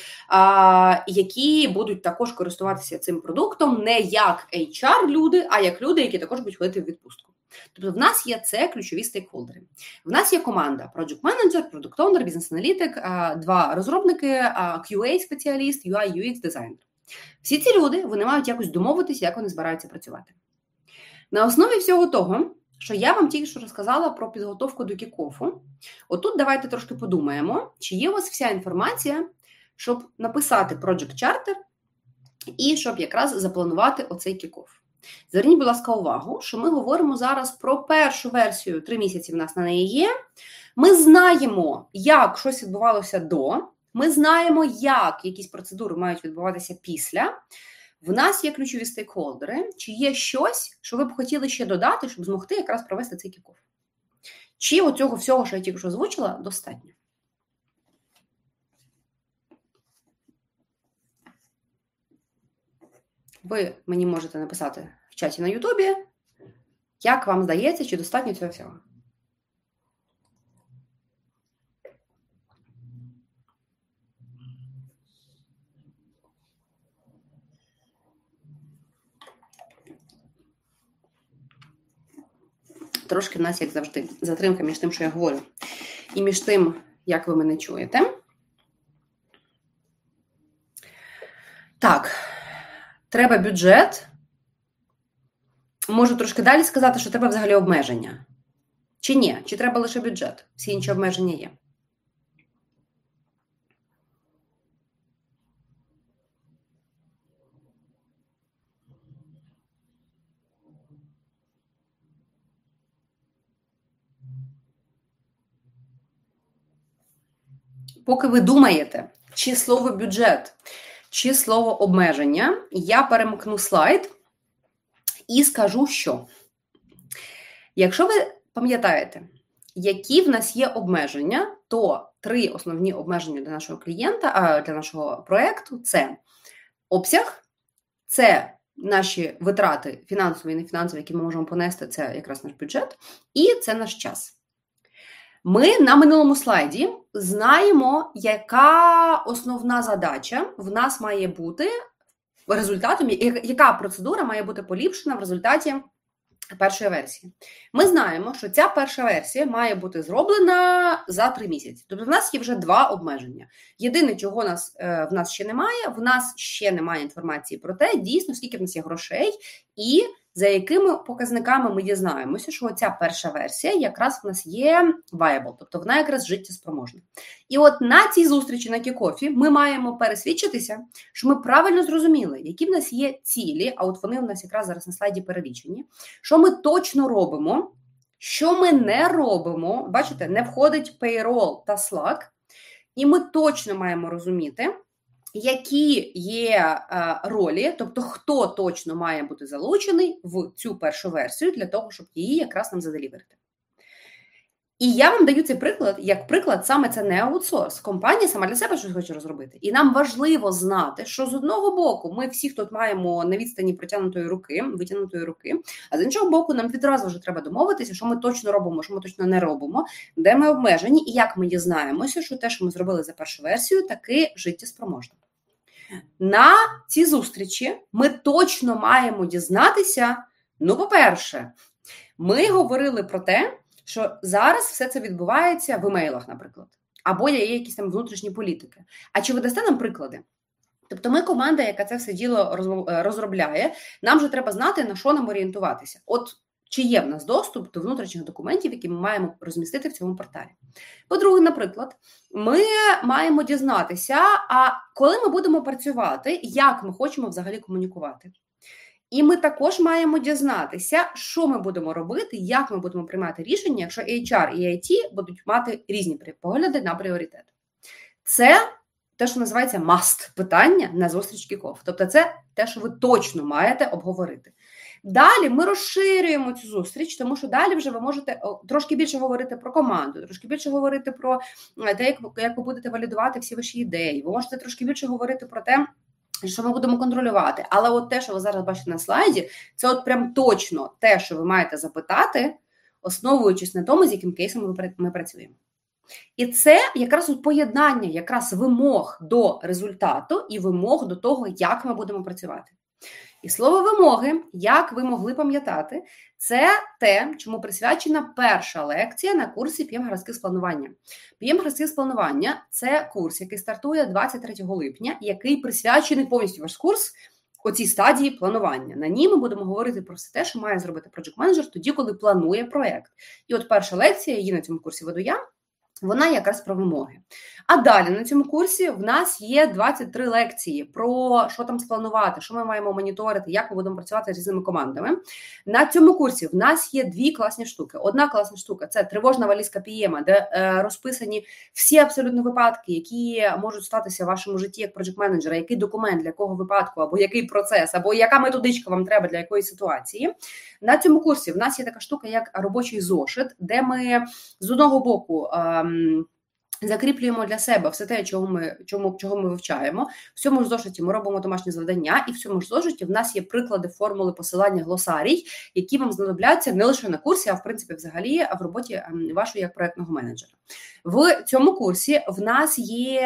які будуть також користуватися цим продуктом не як HR-люди, а як люди, які також будуть ходити в відпустку. Тобто в нас є це ключові стейкхолдери. В нас є команда Project Manager, Product Owner, бізнес-аналітик, 2 розробники, QA-спеціаліст, UI, UX, дизайнер. Всі ці люди, вони мають якось домовитися, як вони збираються працювати. На основі всього того, що я вам тільки що розказала про підготовку до кік-оффу, отут давайте трошки подумаємо, чи є у вас вся інформація, щоб написати Project Charter і щоб якраз запланувати оцей кік-офф. Зверніть, будь ласка, увагу, що ми говоримо зараз про першу версію, 3 місяці в нас на неї є. Ми знаємо, як щось відбувалося до, ми знаємо, як якісь процедури мають відбуватися після. В нас є ключові стейкхолдери. Чи є щось, що ви б хотіли ще додати, щоб змогти якраз провести цей кік-офф? Чи оцього всього, що я тільки що озвучила, достатньо? Ви мені можете написати в чаті на Ютубі, як вам здається, чи достатньо цього всього. Трошки в нас, як завжди, затримка між тим, що я говорю, і між тим, як ви мене чуєте. Так, треба бюджет. Можу трошки далі сказати, що треба взагалі обмеження. Чи ні? Чи треба лише бюджет? Всі інші обмеження є. поки ви думаєте, чи слово бюджет, чи слово обмеження, я перемкну слайд і скажу, що. Якщо ви пам'ятаєте, які в нас є обмеження, то 3 основні обмеження для нашого клієнта, для нашого проєкту – це обсяг, це наші витрати фінансові і нефінансові, які ми можемо понести, це якраз наш бюджет, і це наш час. Ми на минулому слайді знаємо, яка основна задача в нас має бути результатом, яка процедура має бути поліпшена в результаті першої версії. Ми знаємо, що ця перша версія має бути зроблена за 3 місяці. Тобто в нас є вже 2 обмеження. Єдине, чого в нас ще немає, в нас ще немає інформації про те, дійсно, скільки в нас є грошей і за якими показниками ми дізнаємося, що ця перша версія якраз в нас є viable, тобто вона якраз життєспроможна. І от на цій зустрічі на кікофі ми маємо пересвідчитися, що ми правильно зрозуміли, які в нас є цілі, а от вони в нас якраз зараз на слайді перелічені, що ми точно робимо, що ми не робимо, бачите, не входить payroll та Slack, і ми точно маємо розуміти, які є ролі, тобто хто точно має бути залучений в цю першу версію для того, щоб її якраз нам заделіверити. І я вам даю цей приклад, як приклад, саме це не аутсорс. Компанія сама для себе щось хоче розробити. І нам важливо знати, що з одного боку ми всі тут маємо на відстані витягнутої руки, а з іншого боку нам відразу вже треба домовитися, що ми точно робимо, що ми точно не робимо, де ми обмежені і як ми дізнаємося, що те, що ми зробили за першу версію, таки життєспроможно. На цій зустрічі ми точно маємо дізнатися, по-перше, ми говорили про те, що зараз все це відбувається в емейлах, наприклад, або є якісь там внутрішні політики. А чи ви дасте нам приклади? Тобто ми команда, яка це все діло розробляє, нам же треба знати, на що нам орієнтуватися. От чи є в нас доступ до внутрішніх документів, які ми маємо розмістити в цьому порталі. По-друге, наприклад, ми маємо дізнатися, а коли ми будемо працювати, як ми хочемо взагалі комунікувати. І ми також маємо дізнатися, що ми будемо робити, як ми будемо приймати рішення, якщо HR і IT будуть мати різні погляди на пріоритет. Це те, що називається must питання на зустріч кікоф. Тобто це те, що ви точно маєте обговорити. Далі ми розширюємо цю зустріч, тому що далі вже ви можете трошки більше говорити про команду, трошки більше говорити про те, як ви будете валідувати всі ваші ідеї. Ви можете трошки більше говорити про те, що ми будемо контролювати. Але от те, що ви зараз бачите на слайді, це от прям точно те, що ви маєте запитати, основуючись на тому, з яким кейсом ми працюємо. І це якраз от поєднання якраз вимог до результату і вимог до того, як ми будемо працювати. І слово вимоги, як ви могли пам'ятати, це те, чому присвячена перша лекція на курсі PM Градских з планування. PM Градских з планування – це курс, який стартує 23 липня, який присвячений повністю ваш курс оцій стадії планування. На ній ми будемо говорити про все те, що має зробити Project Manager тоді, коли планує проєкт. І от перша лекція, її на цьому курсі веду я, вона якраз про вимоги. А далі на цьому курсі в нас є 23 лекції про що там спланувати, що ми маємо моніторити, як ми будемо працювати з різними командами. На цьому курсі в нас є 2 класні штуки. Одна класна штука – це тривожна валізка PM, де розписані всі абсолютно випадки, які можуть статися в вашому житті як проєкт-менеджера, який документ для якого випадку, або який процес, або яка методичка вам треба для якоїсь ситуації. На цьому курсі в нас є така штука, як робочий зошит, де ми з одного боку закріплюємо для себе все те, чого ми вивчаємо. В цьому ж зошиті ми робимо домашні завдання, і в цьому ж зошиті в нас є приклади формули посилання глосарій, які вам знадобляться не лише на курсі, а в принципі взагалі в роботі вашого як проєктного менеджера. В цьому курсі в нас є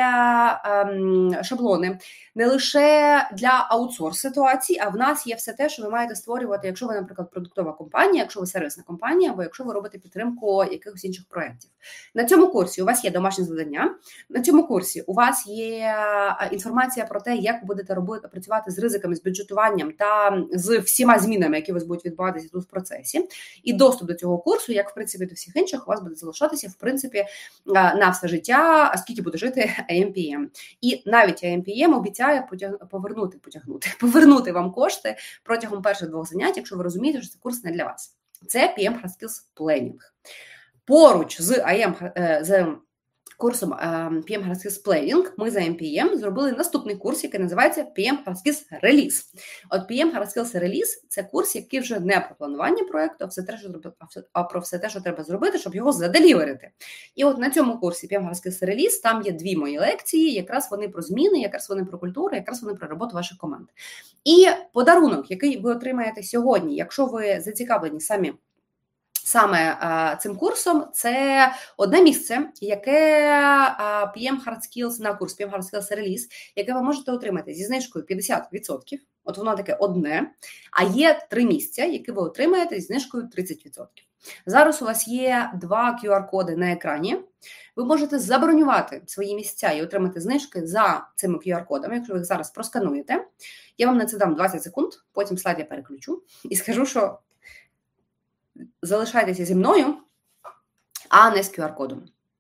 шаблони не лише для аутсорс ситуацій, а в нас є все те, що ви маєте створювати, якщо ви, наприклад, продуктова компанія, якщо ви сервісна компанія, або якщо ви робите підтримку якихось інших проєктів. На цьому курсі у вас є домашні завдання, на цьому курсі у вас є інформація про те, як ви будете працювати з ризиками, з бюджетуванням та з всіма змінами, які у вас будуть відбуватися тут в процесі. І доступ до цього курсу, як в принципі до всіх інших, у вас буде залишатися в принципі на все життя, скільки буде жити AMPM. І навіть AMPM обіцяє повернути вам кошти протягом перших 2 занять, якщо ви розумієте, що це курс не для вас. Це PM Hard Skills Planning. Поруч з курсом PM Hard Skills Planning ми за MPM зробили наступний курс, який називається PM Hard Skills Release. От PM Hard Skills Release – це курс, який вже не про планування проєкту, а про все те, що треба зробити, щоб його заделіверити. І от на цьому курсі PM Hard Skills Release там є 2 мої лекції, якраз вони про зміни, якраз вони про культуру, якраз вони про роботу ваших команд. І подарунок, який ви отримаєте сьогодні, якщо ви зацікавлені саме цим курсом, це одне місце, яке PM Hard Skills на курс PM Hard Skills Release, яке ви можете отримати зі знижкою 50%. От воно таке одне. А є 3 місця, які ви отримаєте зі знижкою 30%. Зараз у вас є 2 QR-коди на екрані. Ви можете забронювати свої місця і отримати знижки за цими QR-кодами, якщо ви їх зараз проскануєте. Я вам на це дам 20 секунд, потім слайд я переключу і скажу, що залишайтеся зі мною, а не з QR-кодом.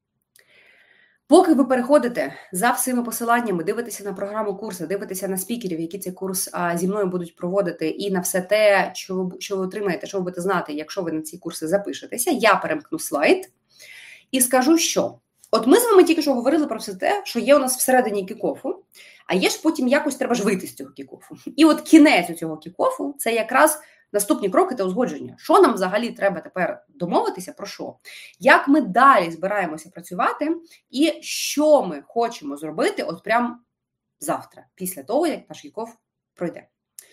Поки ви переходите за всіми посиланнями, дивитеся на програму курсу, дивитеся на спікерів, які цей курс зі мною будуть проводити, і на все те, що ви отримаєте, що ви будете знати, якщо ви на ці курси запишетеся, я перемкну слайд і скажу, що от ми з вами тільки що говорили про все те, що є у нас всередині кікофу, а є ж потім якось треба ж вийти з цього кікофу. І от кінець цього кікофу – це якраз наступні кроки та узгодження. Що нам взагалі треба тепер домовитися, про що? Як ми далі збираємося працювати і що ми хочемо зробити от прямо завтра, після того, як наш кікоф пройде.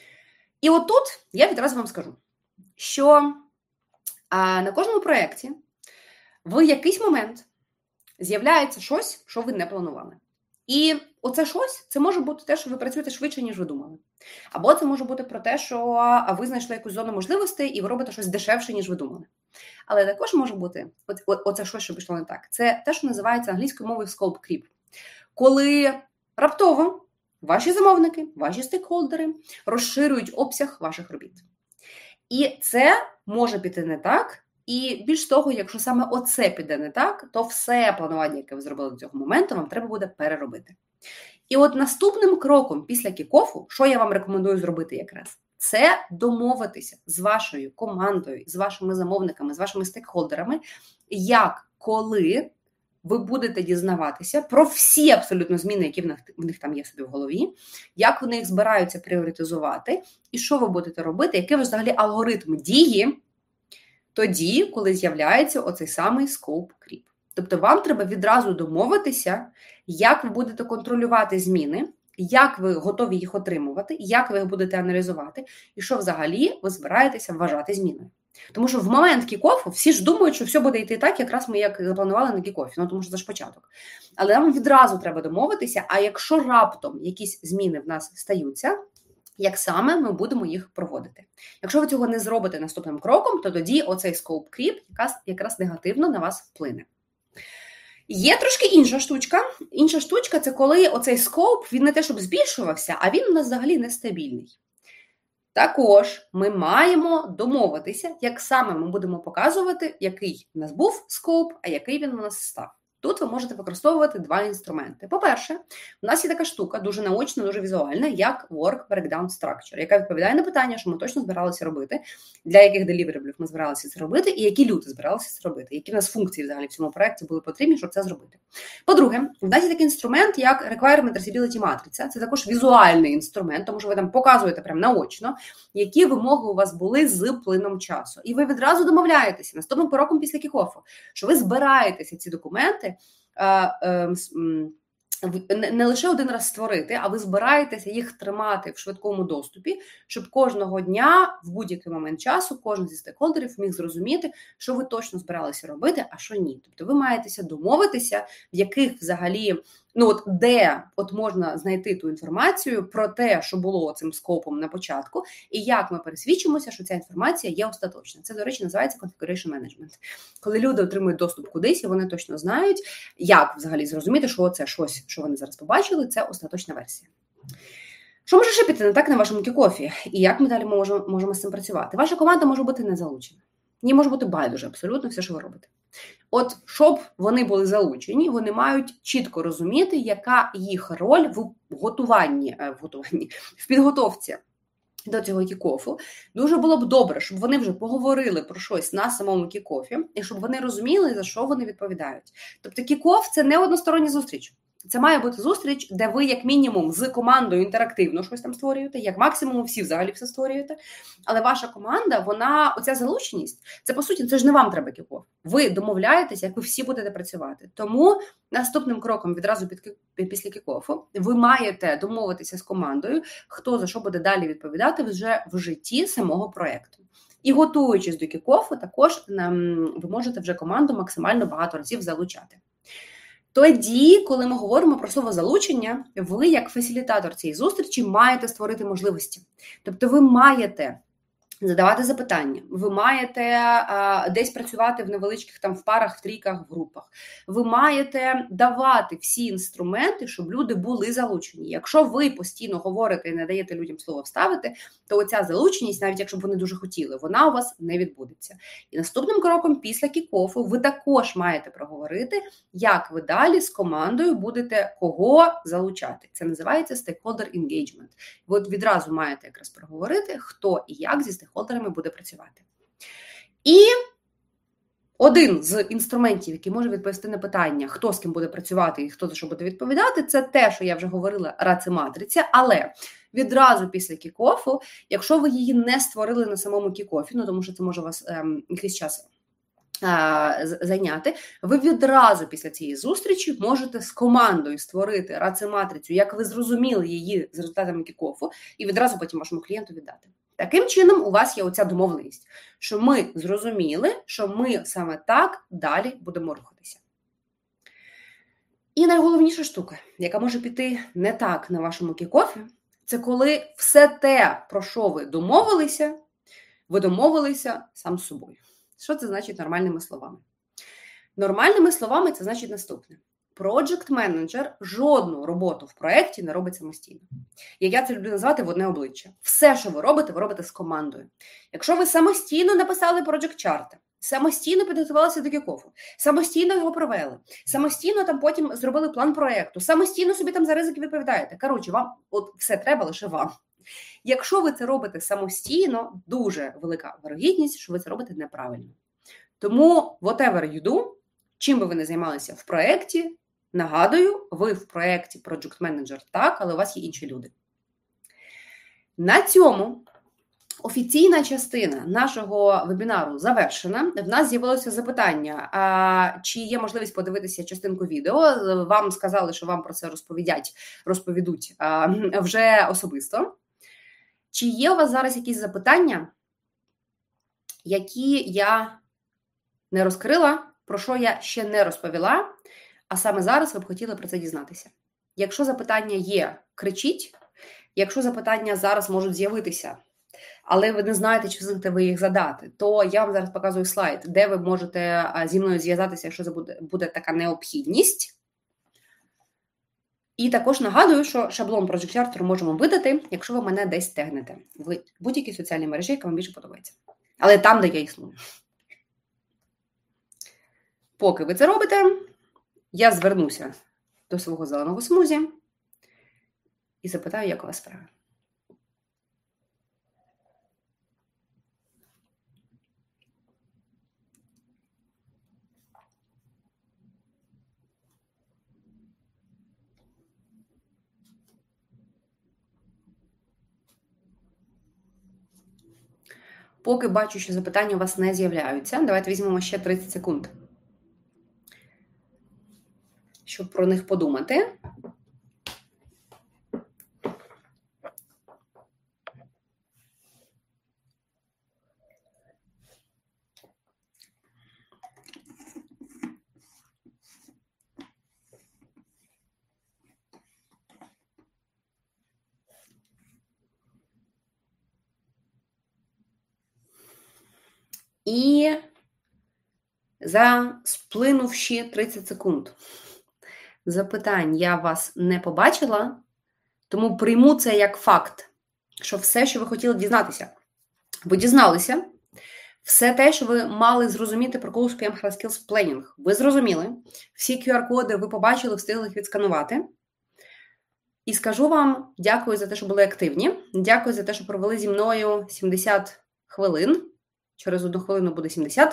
І от тут я відразу вам скажу, що на кожному проєкті в якийсь момент з'являється щось, що ви не планували. І оце щось, це може бути те, що ви працюєте швидше, ніж ви думали. Або це може бути про те, що ви знайшли якусь зону можливостей і ви робите щось дешевше, ніж ви думали. Але також може бути, оце щось, що пішло не так, це те, що називається англійською мовою scope creep. Коли раптово ваші замовники, ваші стейкхолдери розширюють обсяг ваших робіт. І це може піти не так. І більш того, якщо саме оце піде не так, то все планування, яке ви зробили до цього моменту, вам треба буде переробити. І от наступним кроком після кікофу, що я вам рекомендую зробити якраз, це домовитися з вашою командою, з вашими замовниками, з вашими стейкхолдерами, як, коли ви будете дізнаватися про всі абсолютно зміни, які в них там є собі в голові, як вони їх збираються пріоритизувати, і що ви будете робити, який ви взагалі алгоритм дії, тоді, коли з'являється оцей самий scope creep. Тобто вам треба відразу домовитися, як ви будете контролювати зміни, як ви готові їх отримувати, як ви їх будете аналізувати, і що взагалі ви збираєтеся вважати зміною. Тому що в момент кікофу всі ж думають, що все буде йти так, якраз ми як запланували на кікофі, тому що це ж початок. Але нам відразу треба домовитися, а якщо раптом якісь зміни в нас стаються, як саме ми будемо їх проводити. Якщо ви цього не зробите наступним кроком, то тоді оцей scope creep якраз негативно на вас вплине. Є трошки інша штучка. Інша штучка – це коли оцей scope, він не те, щоб збільшувався, а він у нас взагалі нестабільний. Також ми маємо домовитися, як саме ми будемо показувати, який в нас був scope, а який він у нас став. Тут ви можете використовувати 2 інструменти. По-перше, у нас є така штука, дуже наочна, дуже візуальна, як Work Breakdown Structure, яка відповідає на питання, що ми точно збиралися робити, для яких делівераблів ми збиралися це робити, і які люди збиралися це робити, які в нас функції взагалі в цьому проєкті були потрібні, щоб це зробити. По-друге, у нас є такий інструмент, як Requirement Traceability Matrix. Це також візуальний інструмент, тому що ви там показуєте прямо наочно, які вимоги у вас були з плином часу. І ви відразу домовляєтеся наступним кроком після кікофу, що ви збираєтеся ці документи не лише один раз створити, а ви збираєтеся їх тримати в швидкому доступі, щоб кожного дня, в будь-який момент часу, кожен зі стейкхолдерів міг зрозуміти, що ви точно збиралися робити, а що ні. Тобто ви маєтеся домовитися, в яких взагалі, де можна знайти ту інформацію про те, що було цим скопом на початку, і як ми пересвідчимося, що ця інформація є остаточна. Це, до речі, називається configuration management. Коли люди отримують доступ кудись, і вони точно знають, як взагалі зрозуміти, що це щось, що вони зараз побачили, це остаточна версія. Що може ще піти не так на вашому кікофі? І як ми далі можемо з цим працювати? Ваша команда може бути не залучена. Їй може бути байдуже абсолютно все, що ви робите. От, щоб вони були залучені, вони мають чітко розуміти, яка їх роль в підготовці до цього кікофу, дуже було б добре, щоб вони вже поговорили про щось на самому кікофі, і щоб вони розуміли, за що вони відповідають. Тобто кікоф – це не одностороння зустріч. Це має бути зустріч, де ви, як мінімум, з командою інтерактивно щось там створюєте, як максимум всі взагалі все створюєте. Але ваша команда, вона, оця залученість, це, по суті, це ж не вам треба кікоф. Ви домовляєтеся, як ви всі будете працювати. Тому наступним кроком відразу після кікофу ви маєте домовитися з командою, хто за що буде далі відповідати вже в житті самого проєкту. І готуючись до кікофу, також ви можете вже команду максимально багато разів залучати. Тоді, коли ми говоримо про слово залучення, ви, як фасилітатор цієї зустрічі, маєте створити можливості. Тобто ви маєте задавати запитання, ви маєте десь працювати в невеличких там в парах, в трійках, в групах. Ви маєте давати всі інструменти, щоб люди були залучені. Якщо ви постійно говорите і не даєте людям слово вставити, то оця залученість, навіть якщо б вони дуже хотіли, вона у вас не відбудеться. І наступним кроком після кікофу ви також маєте проговорити, як ви далі з командою будете кого залучати. Це називається stakeholder engagement. Ви от відразу маєте якраз проговорити, хто і як зі стейкхолдерами буде працювати. І один з інструментів, який може відповісти на питання, хто з ким буде працювати і хто за що буде відповідати, це те, що я вже говорила, раци-матриця, але відразу після кікофу, якщо ви її не створили на самому кікофі, ну тому що це може вас якийсь час зайняти, ви відразу після цієї зустрічі можете з командою створити раци-матрицю, як ви зрозуміли її з результатами кікофу, і відразу потім вашому клієнту віддати. Таким чином, у вас є оця домовленість, що ми зрозуміли, що ми саме так далі будемо рухатися. І найголовніша штука, яка може піти не так на вашому кікофі, це коли все те, про що ви домовилися сам з собою. Що це значить нормальними словами? Нормальними словами це значить наступне. Проджект-менеджер жодну роботу в проєкті не робить самостійно. Як я це люблю назвати в одне обличчя. Все, що ви робите з командою. Якщо ви самостійно написали проджект-чарти, самостійно підготувалися до кікофу, самостійно його провели, самостійно там потім зробили план проєкту, самостійно собі там за ризики відповідаєте. Коротше, вам от все треба лише вам. Якщо ви це робите самостійно, дуже велика вирогідність, що ви це робите неправильно. Тому whatever you do, чим би ви не займалися в проєкті, нагадую, ви в проєкті Project Manager так, але у вас є інші люди. На цьому офіційна частина нашого вебінару завершена. В нас з'явилося запитання, чи є можливість подивитися частинку відео. Вам сказали, що вам про це розповідуть вже особисто. Чи є у вас зараз якісь запитання, які я не розкрила, про що я ще не розповіла, а саме зараз ви б хотіли про це дізнатися? Якщо запитання є, кричіть. Якщо запитання зараз можуть з'явитися, але ви не знаєте, чи встигнете ви їх задати, то я вам зараз показую слайд, де ви можете зі мною зв'язатися, якщо це буде така необхідність. І також нагадую, що шаблон Project Charter можемо видати, якщо ви мене десь тегнете в будь-якій соціальній мережі, яка вам більше подобається. Але там, де я існую. Поки ви це робите, я звернуся до свого зеленого смузі і запитаю, як у вас справа. Поки бачу, що запитання у вас не з'являються, давайте візьмемо ще 30 секунд, щоб про них подумати. І за сплинувші 30 секунд запитань я вас не побачила, тому прийму це як факт, що все, що ви хотіли дізнатися, ви дізналися. Все те, що ви мали зрозуміти про курс PM Hard Skills Planning, ви зрозуміли. Всі QR-коди ви побачили, встигли їх відсканувати. І скажу вам дякую за те, що були активні. Дякую за те, що провели зі мною 70 хвилин. Через 1 хвилину буде 70.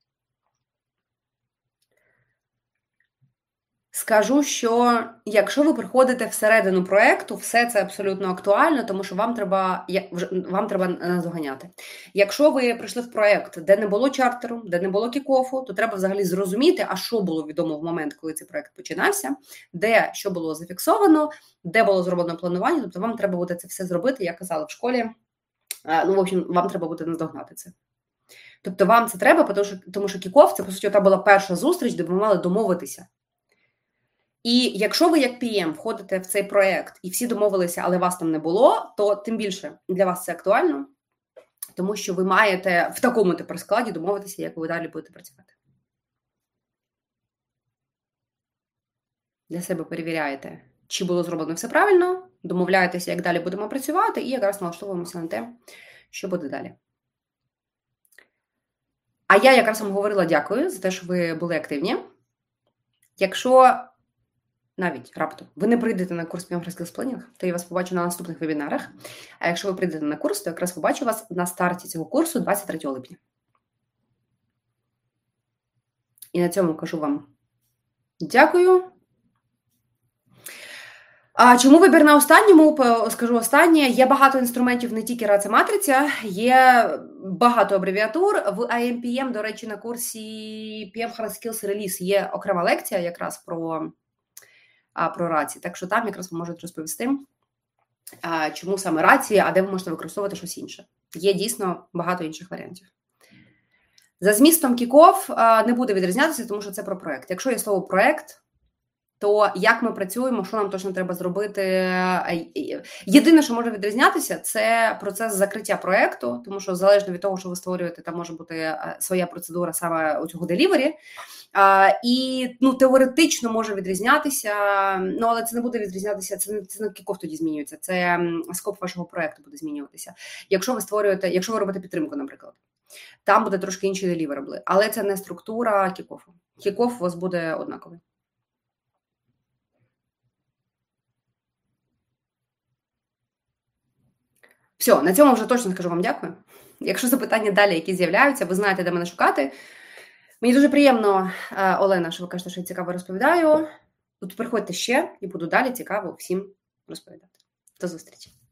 Скажу, що якщо ви приходите всередину проєкту, все це абсолютно актуально, тому що вам треба наздоганяти. Якщо ви прийшли в проєкт, де не було чартеру, де не було кікофу, то треба взагалі зрозуміти, а що було відомо в момент, коли цей проєкт починався, де що було зафіксовано, де було зроблено планування. Тобто вам треба буде це все зробити, я казала в школі. В общем, вам треба буде наздогнати це. Тобто вам це треба, тому що кікоф – це, по суті, та була перша зустріч, де ви мали домовитися. І якщо ви як PM входите в цей проєкт і всі домовилися, але вас там не було, то тим більше для вас це актуально, тому що ви маєте в такому тепер складі домовитися, як ви далі будете працювати. Для себе перевіряєте, чи було зроблено все правильно, домовляєтеся, як далі будемо працювати, і якраз налаштовуємося на те, що буде далі. А я якраз вам говорила дякую за те, що ви були активні. Якщо навіть раптом ви не прийдете на курс PM Skills Planning, то я вас побачу на наступних вебінарах. А якщо ви прийдете на курс, то якраз побачу вас на старті цього курсу 23 липня. І на цьому кажу вам дякую. А чому вибір на останньому? Скажу останнє. Є багато інструментів, не тільки RACE матриця, є багато абревіатур. В IMPM, до речі, на курсі PM Skills Release є окрема лекція якраз про RACE. Так що там якраз ви можете розповісти, чому саме RACE, а де ви можете використовувати щось інше. Є дійсно багато інших варіантів. За змістом кікоф не буде відрізнятися, тому що це про проєкт. Якщо є слово проєкт, то як ми працюємо, що нам точно треба зробити. Єдине, що може відрізнятися, це процес закриття проєкту, тому що залежно від того, що ви створюєте, там може бути своя процедура саме у цього делівері. І теоретично може відрізнятися, але це не буде відрізнятися, це не кікоф тоді змінюється, це скоп вашого проєкту буде змінюватися. Якщо ви робите підтримку, наприклад, там буде трошки інші делівери, але це не структура кікофу. Кікоф у вас буде однаковий. Все, на цьому вже точно скажу вам дякую. Якщо запитання далі, які з'являються, ви знаєте, де мене шукати. Мені дуже приємно, Олена, що ви кажете, що я цікаво розповідаю. Тут приходьте ще і буду далі цікаво всім розповідати. До зустрічі.